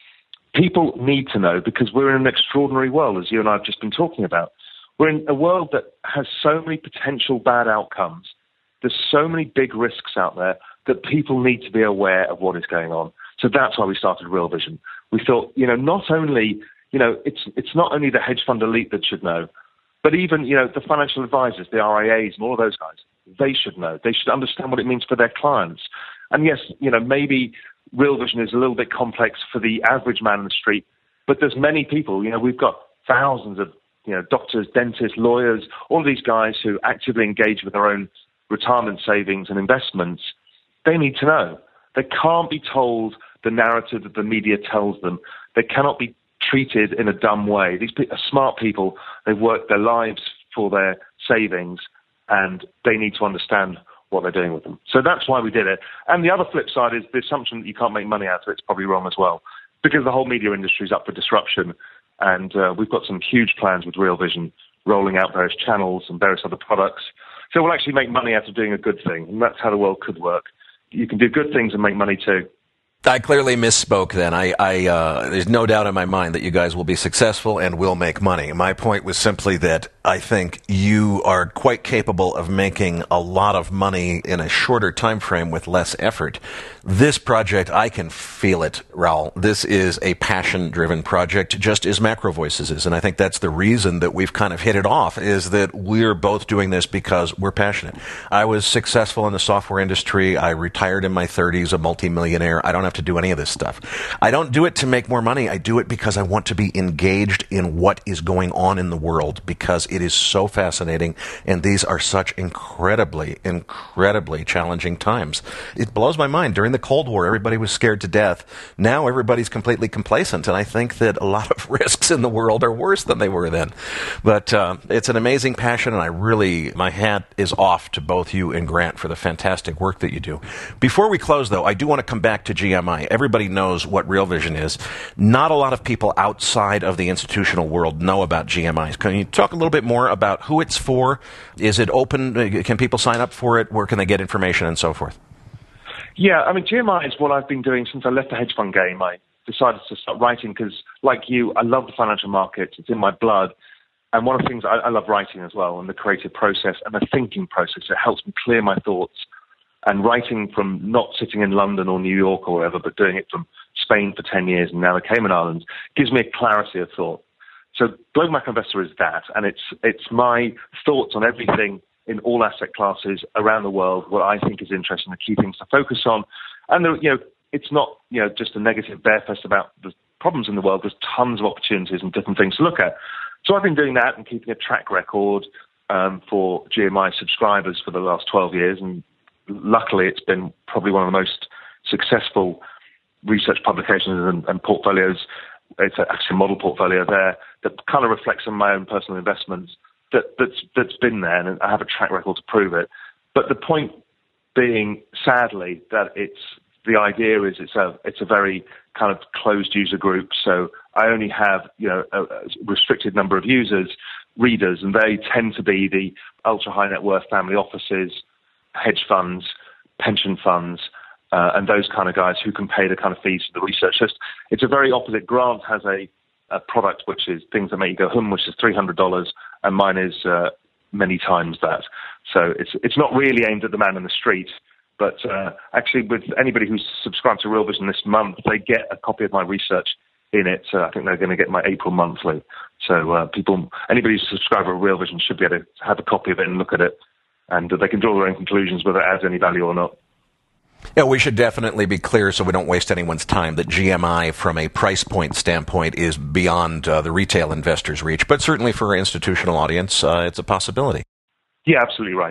People need to know because we're in an extraordinary world, as you and I have just been talking about. We're in a world that has so many potential bad outcomes. There's so many big risks out there that people need to be aware of what is going on. So that's why we started Real Vision. We thought, you know, not only, you know, it's it's not only the hedge fund elite that should know, but even, you know, the financial advisors, the R I As and all of those guys, they should know. They should understand what it means for their clients. And yes, you know, maybe Real Vision is a little bit complex for the average man in the street, but there's many people, you know, we've got thousands of, you know, doctors, dentists, lawyers, all of these guys who actively engage with their own retirement savings and investments. They need to know. They can't be told the narrative that the media tells them. They cannot be treated in a dumb way. These are smart people. They've worked their lives for their savings, and they need to understand what they're doing with them. So that's why we did it. And the other flip side is the assumption that you can't make money out of it is probably wrong as well, because the whole media industry is up for disruption, and uh, we've got some huge plans with Real Vision, rolling out various channels and various other products. So we'll actually make money out of doing a good thing, and that's how the world could work. You can do good things and make money too. I clearly misspoke then. I, I uh, there's no doubt in my mind that you guys will be successful and will make money. My point was simply that I think you are quite capable of making a lot of money in a shorter time frame with less effort. This project, I can feel it, Raoul. This is a passion-driven project, just as Macro Voices is. And I think that's the reason that we've kind of hit it off, is that we're both doing this because we're passionate. I was successful in the software industry. I retired in my thirties, a multimillionaire. I don't have to do any of this stuff. I don't do it to make more money. I do it because I want to be engaged in what is going on in the world, because it is so fascinating, and these are such incredibly, incredibly challenging times. It blows my mind. During the Cold War, everybody was scared to death. Now everybody's completely complacent, and I think that a lot of risks in the world are worse than they were then. But uh, it's an amazing passion, and I really, my hat is off to both you and Grant for the fantastic work that you do. Before we close, though, I do want to come back to G M I. Everybody knows what Real Vision is. Not a lot of people outside of the institutional world know about G M I. Can you talk a little bit more about who it's for? Is it open? Can people sign up for it? Where can they get information and so forth? Yeah, I mean, G M I is what I've been doing since I left the hedge fund game. I decided to start writing because, like you, I love the financial markets. It's in my blood. And one of the things, I, I love writing as well, and the creative process and the thinking process. It helps me clear my thoughts. And writing from not sitting in London or New York or wherever, but doing it from Spain for ten years and now the Cayman Islands, gives me a clarity of thought. So Global Macro Investor is that, and it's it's my thoughts on everything in all asset classes around the world, what I think is interesting, the key things to focus on. And, there, you know, it's not, you know, just a negative bear fest about the problems in the world. There's tons of opportunities and different things to look at. So I've been doing that and keeping a track record um, for G M I subscribers for the last twelve years, and luckily, it's been probably one of the most successful research publications and, and portfolios. It's actually a model portfolio there that kind of reflects on my own personal investments that, that's, that's been there, and I have a track record to prove it. But the point being, sadly, that it's the idea is it's a it's a very kind of closed user group. So I only have, you know, a, a restricted number of users, readers, and they tend to be the ultra high net worth family offices, hedge funds, pension funds, uh, and those kind of guys who can pay the kind of fees for the research. So it's a very opposite. Grant has a, a product which is things that make you go hum, which is three hundred dollars, and mine is uh, many times that. So it's it's not really aimed at the man in the street, but uh, actually with anybody who's subscribed to Real Vision this month, they get a copy of my research in it. So I think they're going to get my April monthly. So uh, people, anybody who's subscribed to Real Vision should be able to have a copy of it and look at it. And they can draw their own conclusions whether it adds any value or not. Yeah, we should definitely be clear so we don't waste anyone's time that G M I, from a price point standpoint, is beyond uh, the retail investor's reach. But certainly for our institutional audience, uh, it's a possibility. Yeah, absolutely right.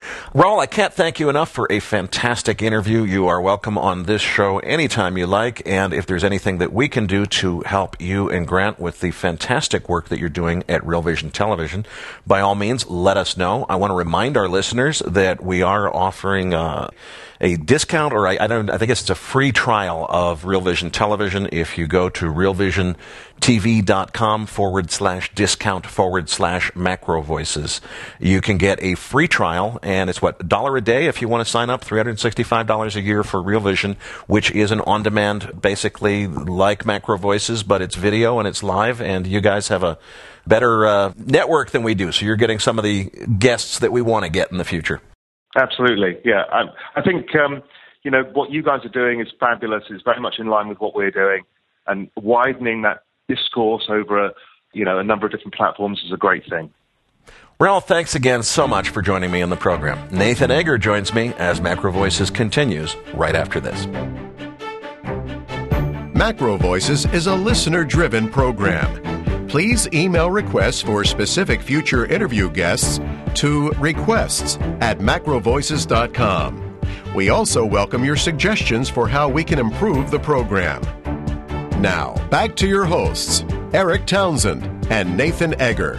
Raul, I can't thank you enough for a fantastic interview. You are welcome on this show anytime you like, and if there's anything that we can do to help you and Grant with the fantastic work that you're doing at Real Vision Television, by all means, let us know. I want to remind our listeners that we are offering uh, a discount, or I, I don't, I think it's a free trial of Real Vision Television if you go to realvisiontv.com forward slash discount forward slash macro voices. You can get a free trial, and it's what, a dollar a day if you want to sign up, three hundred sixty-five dollars a year for Real Vision, which is an on-demand, basically like Macro Voices, but it's video and it's live, and you guys have a better uh, network than we do, so you're getting some of the guests that we want to get in the future. Absolutely, yeah. I, I think, um, you know, what you guys are doing is fabulous. It's very much in line with what we're doing, and widening that discourse over, a, you know, a number of different platforms is a great thing. Raul, thanks again so much for joining me on the program. Nathan Egger joins me as Macro Voices continues right after this. Macro Voices is a listener-driven program. Please email requests for specific future interview guests to requests at macro voices dot com. We also welcome your suggestions for how we can improve the program. Now, back to your hosts, Eric Townsend and Nathan Egger.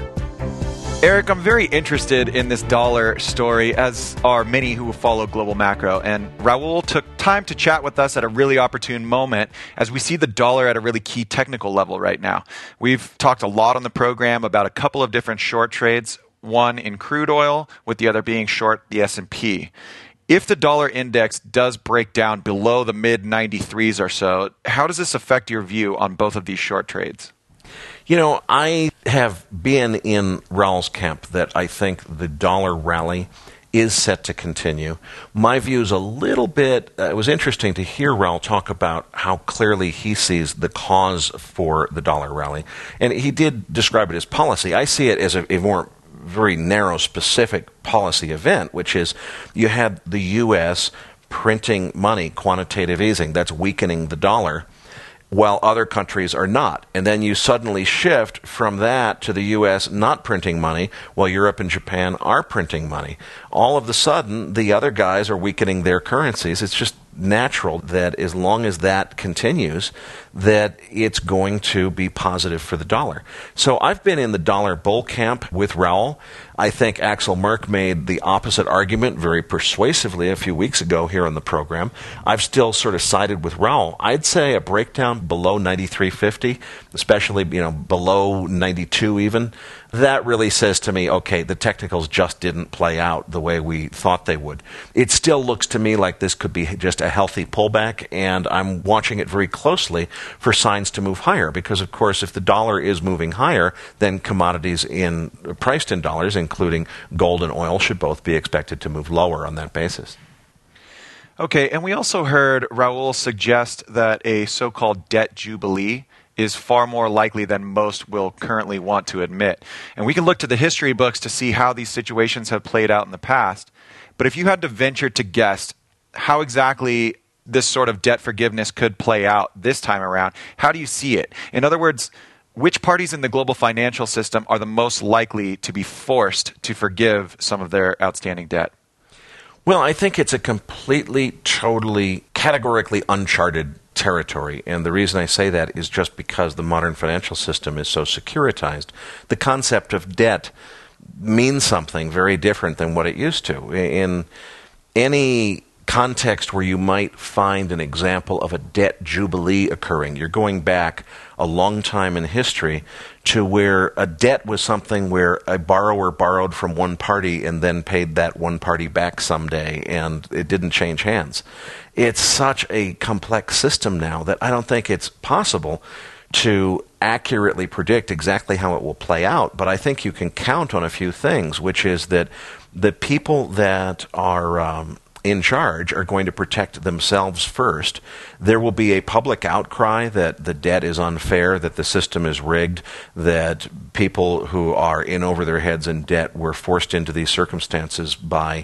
Eric, I'm very interested in this dollar story, as are many who follow Global Macro. And Raul took time to chat with us at a really opportune moment as we see the dollar at a really key technical level right now. We've talked a lot on the program about a couple of different short trades, one in crude oil, with the other being short the S and P. If the dollar index does break down below the mid ninety-threes or so, how does this affect your view on both of these short trades? You know, I have been in Raul's camp that I think the dollar rally is set to continue. My view is a little bit, uh, it was interesting to hear Raul talk about how clearly he sees the cause for the dollar rally. And he did describe it as policy. I see it as a, a more very narrow, specific policy event, which is you had the U S printing money, quantitative easing, that's weakening the dollar, while other countries are not. And then you suddenly shift from that to the U S not printing money, while Europe and Japan are printing money. All of a sudden, the other guys are weakening their currencies. It's just natural that as long as that continues, that it's going to be positive for the dollar. So I've been in the dollar bull camp with Raul. I think Axel Merck made the opposite argument very persuasively a few weeks ago here on the program. I've still sort of sided with Raul. I'd say a breakdown below ninety-three fifty, especially, you know, below ninety-two even, that really says to me, okay, the technicals just didn't play out the way we thought they would. It still looks to me like this could be just a healthy pullback, and I'm watching it very closely for signs to move higher, because, of course, if the dollar is moving higher, then commodities in priced in dollars, including gold and oil, should both be expected to move lower on that basis. Okay, and we also heard Raul suggest that a so-called debt jubilee is far more likely than most will currently want to admit. And we can look to the history books to see how these situations have played out in the past. But if you had to venture to guess how exactly this sort of debt forgiveness could play out this time around, how do you see it? In other words, which parties in the global financial system are the most likely to be forced to forgive some of their outstanding debt? Well, I think it's a completely, totally, categorically uncharted territory. And the reason I say that is just because the modern financial system is so securitized. The concept of debt means something very different than what it used to. In any context where you might find an example of a debt jubilee occurring, you're going back a long time in history to where a debt was something where a borrower borrowed from one party and then paid that one party back someday, and it didn't change hands. It's such a complex system now that I don't think it's possible to accurately predict exactly how it will play out, but I think you can count on a few things, which is that the people that are um, in charge are going to protect themselves first. There will be a public outcry that the debt is unfair, that the system is rigged, that people who are in over their heads in debt were forced into these circumstances by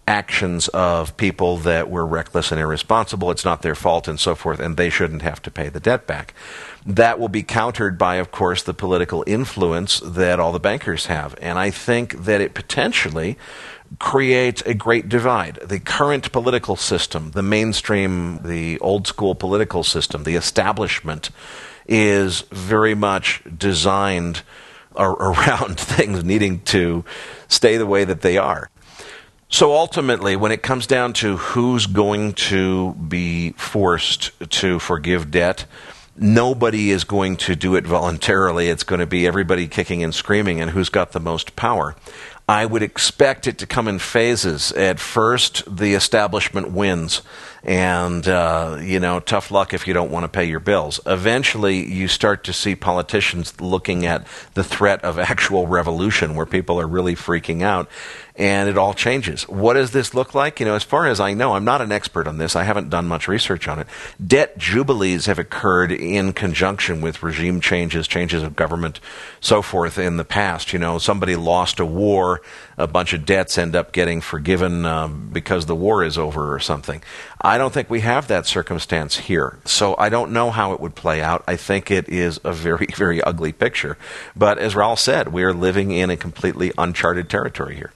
actions of people that were reckless and irresponsible. It's not their fault and so forth, and they shouldn't have to pay the debt back. That will be countered by, of course, the political influence that all the bankers have. And I think that it potentially creates a great divide. The current political system, the mainstream, the old school political system, the establishment is very much designed ar- around things needing to stay the way that they are. So ultimately, when it comes down to who's going to be forced to forgive debt, nobody is going to do it voluntarily. It's going to be everybody kicking and screaming and who's got the most power. I would expect it to come in phases. At first, the establishment wins. And, uh, you know, tough luck if you don't want to pay your bills. Eventually, you start to see politicians looking at the threat of actual revolution where people are really freaking out. And it all changes. What does this look like? You know, as far as I know, I'm not an expert on this. I haven't done much research on it. Debt jubilees have occurred in conjunction with regime changes, changes of government, so forth in the past. You know, somebody lost a war, a bunch of debts end up getting forgiven um, because the war is over or something. I don't think we have that circumstance here. So I don't know how it would play out. I think it is a very, very ugly picture. But as Raul said, we are living in a completely uncharted territory here.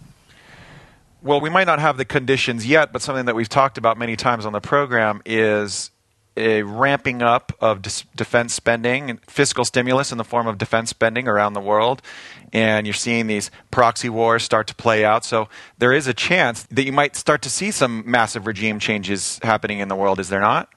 Well, we might not have the conditions yet, but something that we've talked about many times on the program is a ramping up of dis- defense spending and fiscal stimulus in the form of defense spending around the world. And you're seeing these proxy wars start to play out. So there is a chance that you might start to see some massive regime changes happening in the world, is there not?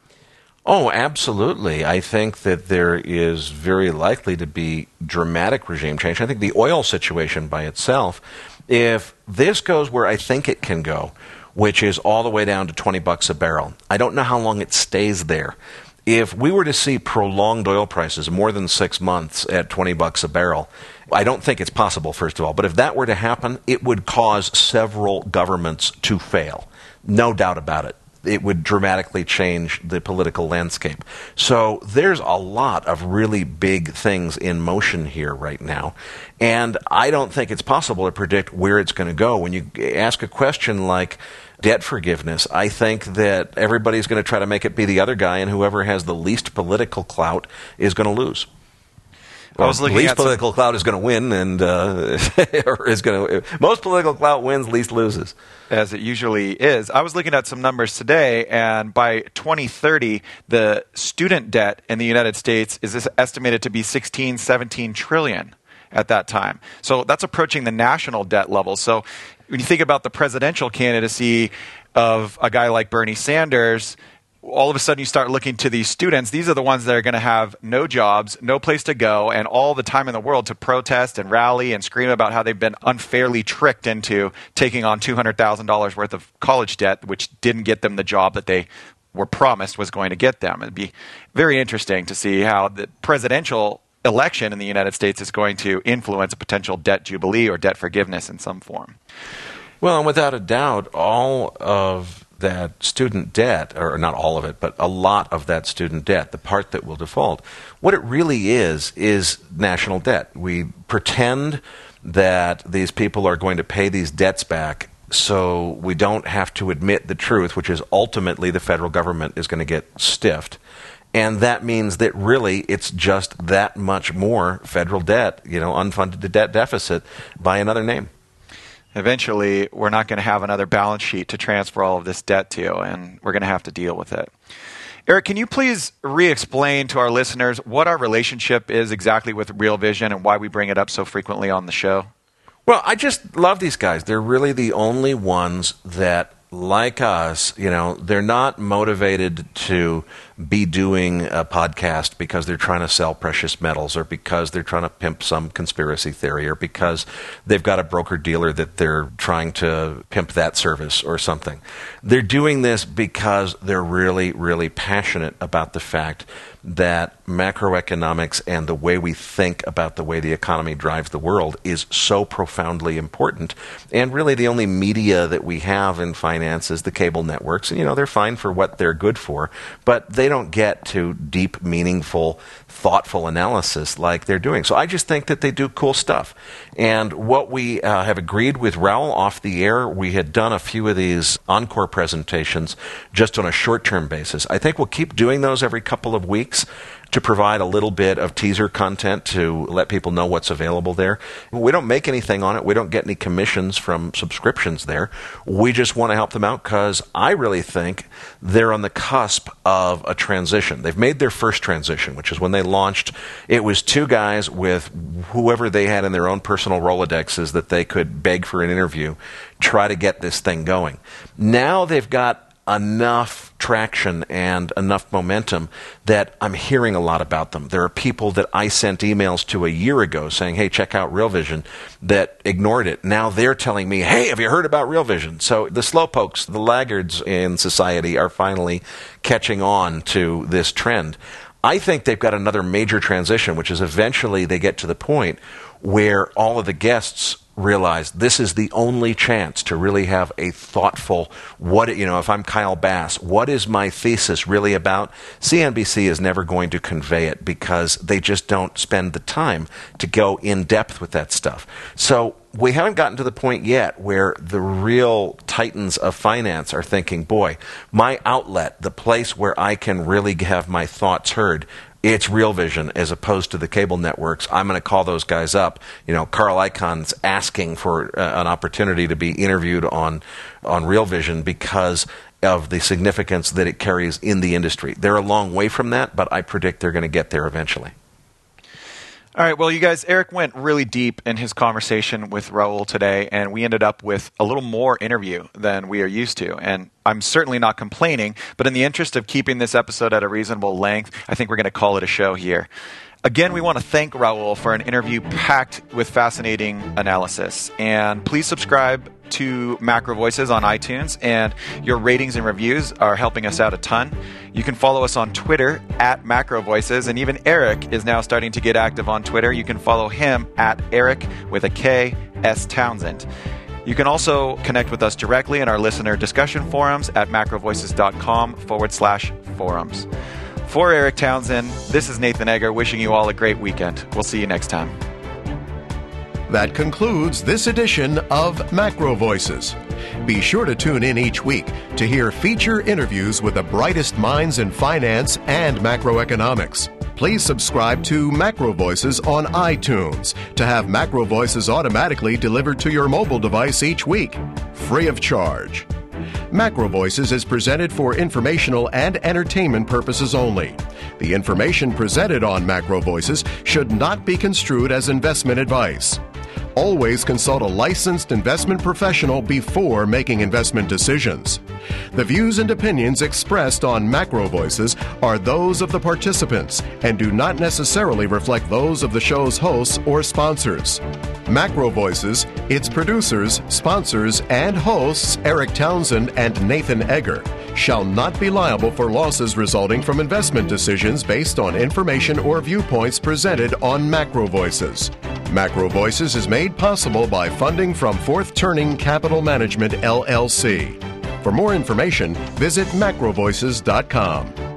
Oh, absolutely. I think that there is very likely to be dramatic regime change. I think the oil situation by itself, if this goes where I think it can go, which is all the way down to twenty bucks a barrel, I don't know how long it stays there. If we were to see prolonged oil prices more than six months at twenty bucks a barrel, I don't think it's possible, first of all. But if that were to happen, it would cause several governments to fail. No doubt about it. It would dramatically change the political landscape. So there's a lot of really big things in motion here right now. And I don't think it's possible to predict where it's going to go. When you ask a question like debt forgiveness, I think that everybody's going to try to make it be the other guy, and whoever has the least political clout is going to lose. I was looking least at political some... clout is going to win, and uh, or is going to. Most political clout wins, least loses, as it usually is. I was looking at some numbers today, and by twenty thirty, the student debt in the United States is estimated to be sixteen, seventeen trillion at that time. So that's approaching the national debt level. So when you think about the presidential candidacy of a guy like Bernie Sanders, all of a sudden you start looking to these students. These are the ones that are going to have no jobs, no place to go, and all the time in the world to protest and rally and scream about how they've been unfairly tricked into taking on two hundred thousand dollars worth of college debt, which didn't get them the job that they were promised was going to get them. It'd be very interesting to see how the presidential election in the United States is going to influence a potential debt jubilee or debt forgiveness in some form. Well, and without a doubt, all of that student debt, or not all of it, but a lot of that student debt, the part that will default, what it really is, is national debt. We pretend that these people are going to pay these debts back so we don't have to admit the truth, which is ultimately the federal government is going to get stiffed. And that means that really it's just that much more federal debt, you know, unfunded debt deficit by another name. Eventually, we're not going to have another balance sheet to transfer all of this debt to, and we're going to have to deal with it. Eric, can you please re-explain to our listeners what our relationship is exactly with Real Vision and why we bring it up so frequently on the show? Well, I just love these guys. They're really the only ones that, like us, you know, they're not motivated to be doing a podcast because they're trying to sell precious metals or because they're trying to pimp some conspiracy theory or because they've got a broker-dealer that they're trying to pimp that service or something. They're doing this because they're really, really passionate about the fact that macroeconomics and the way we think about the way the economy drives the world is so profoundly important. And really the only media that we have in finance is the cable networks. And, you know, they're fine for what they're good for, but they don't get to deep, meaningful, thoughtful analysis like they're doing. So I just think that they do cool stuff. And what we uh, have agreed with Raoul off the air, we had done a few of these encore presentations just on a short-term basis. I think we'll keep doing those every couple of weeks to provide a little bit of teaser content to let people know what's available there. We don't make anything on it. We don't get any commissions from subscriptions there. We just want to help them out because I really think they're on the cusp of a transition. They've made their first transition, which is when they launched. It was two guys with whoever they had in their own personal Rolodexes that they could beg for an interview, try to get this thing going. Now they've got enough traction and enough momentum that I'm hearing a lot about them. There are people that I sent emails to a year ago saying, hey, check out Real Vision, that ignored it. Now they're telling me, hey, have you heard about Real Vision? So the slowpokes, the laggards in society are finally catching on to this trend. I think they've got another major transition, which is eventually they get to the point where all of the guests realize this is the only chance to really have a thoughtful, what, you know, if I'm Kyle Bass, what is my thesis really about? C N B C is never going to convey it because they just don't spend the time to go in depth with that stuff. So we haven't gotten to the point yet where the real titans of finance are thinking, boy, my outlet, the place where I can really have my thoughts heard, it's Real Vision as opposed to the cable networks. I'm going to call those guys up. You know, Carl Icahn's asking for uh, an opportunity to be interviewed on on Real Vision because of the significance that it carries in the industry. They're a long way from that, but I predict they're going to get there eventually. All right, well, you guys, Eric went really deep in his conversation with Raoul today, and we ended up with a little more interview than we are used to. And I'm certainly not complaining, but in the interest of keeping this episode at a reasonable length, I think we're going to call it a show here. Again, we want to thank Raoul for an interview packed with fascinating analysis. And please subscribe to Macro Voices on iTunes, and your ratings and reviews are helping us out a ton. You can follow us on Twitter at Macro Voices, and even Eric is now starting to get active on Twitter. You can follow him at Eric with a K, S Townsend. You can also connect with us directly in our listener discussion forums at macrovoices.com forward slash forums. For Eric Townsend, this is Nathan Egger wishing you all a great weekend. We'll see you next time. That concludes this edition of Macro Voices. Be sure to tune in each week to hear feature interviews with the brightest minds in finance and macroeconomics. Please subscribe to Macro Voices on iTunes to have Macro Voices automatically delivered to your mobile device each week, free of charge. Macro Voices is presented for informational and entertainment purposes only. The information presented on Macro Voices should not be construed as investment advice. Always consult a licensed investment professional before making investment decisions. The views and opinions expressed on Macro Voices are those of the participants and do not necessarily reflect those of the show's hosts or sponsors. Macro Voices, its producers, sponsors, and hosts, Eric Townsend and Nathan Egger, shall not be liable for losses resulting from investment decisions based on information or viewpoints presented on Macro Voices. Macro Voices is made possible by funding from Fourth Turning Capital Management, L L C. For more information, visit macro voices dot com.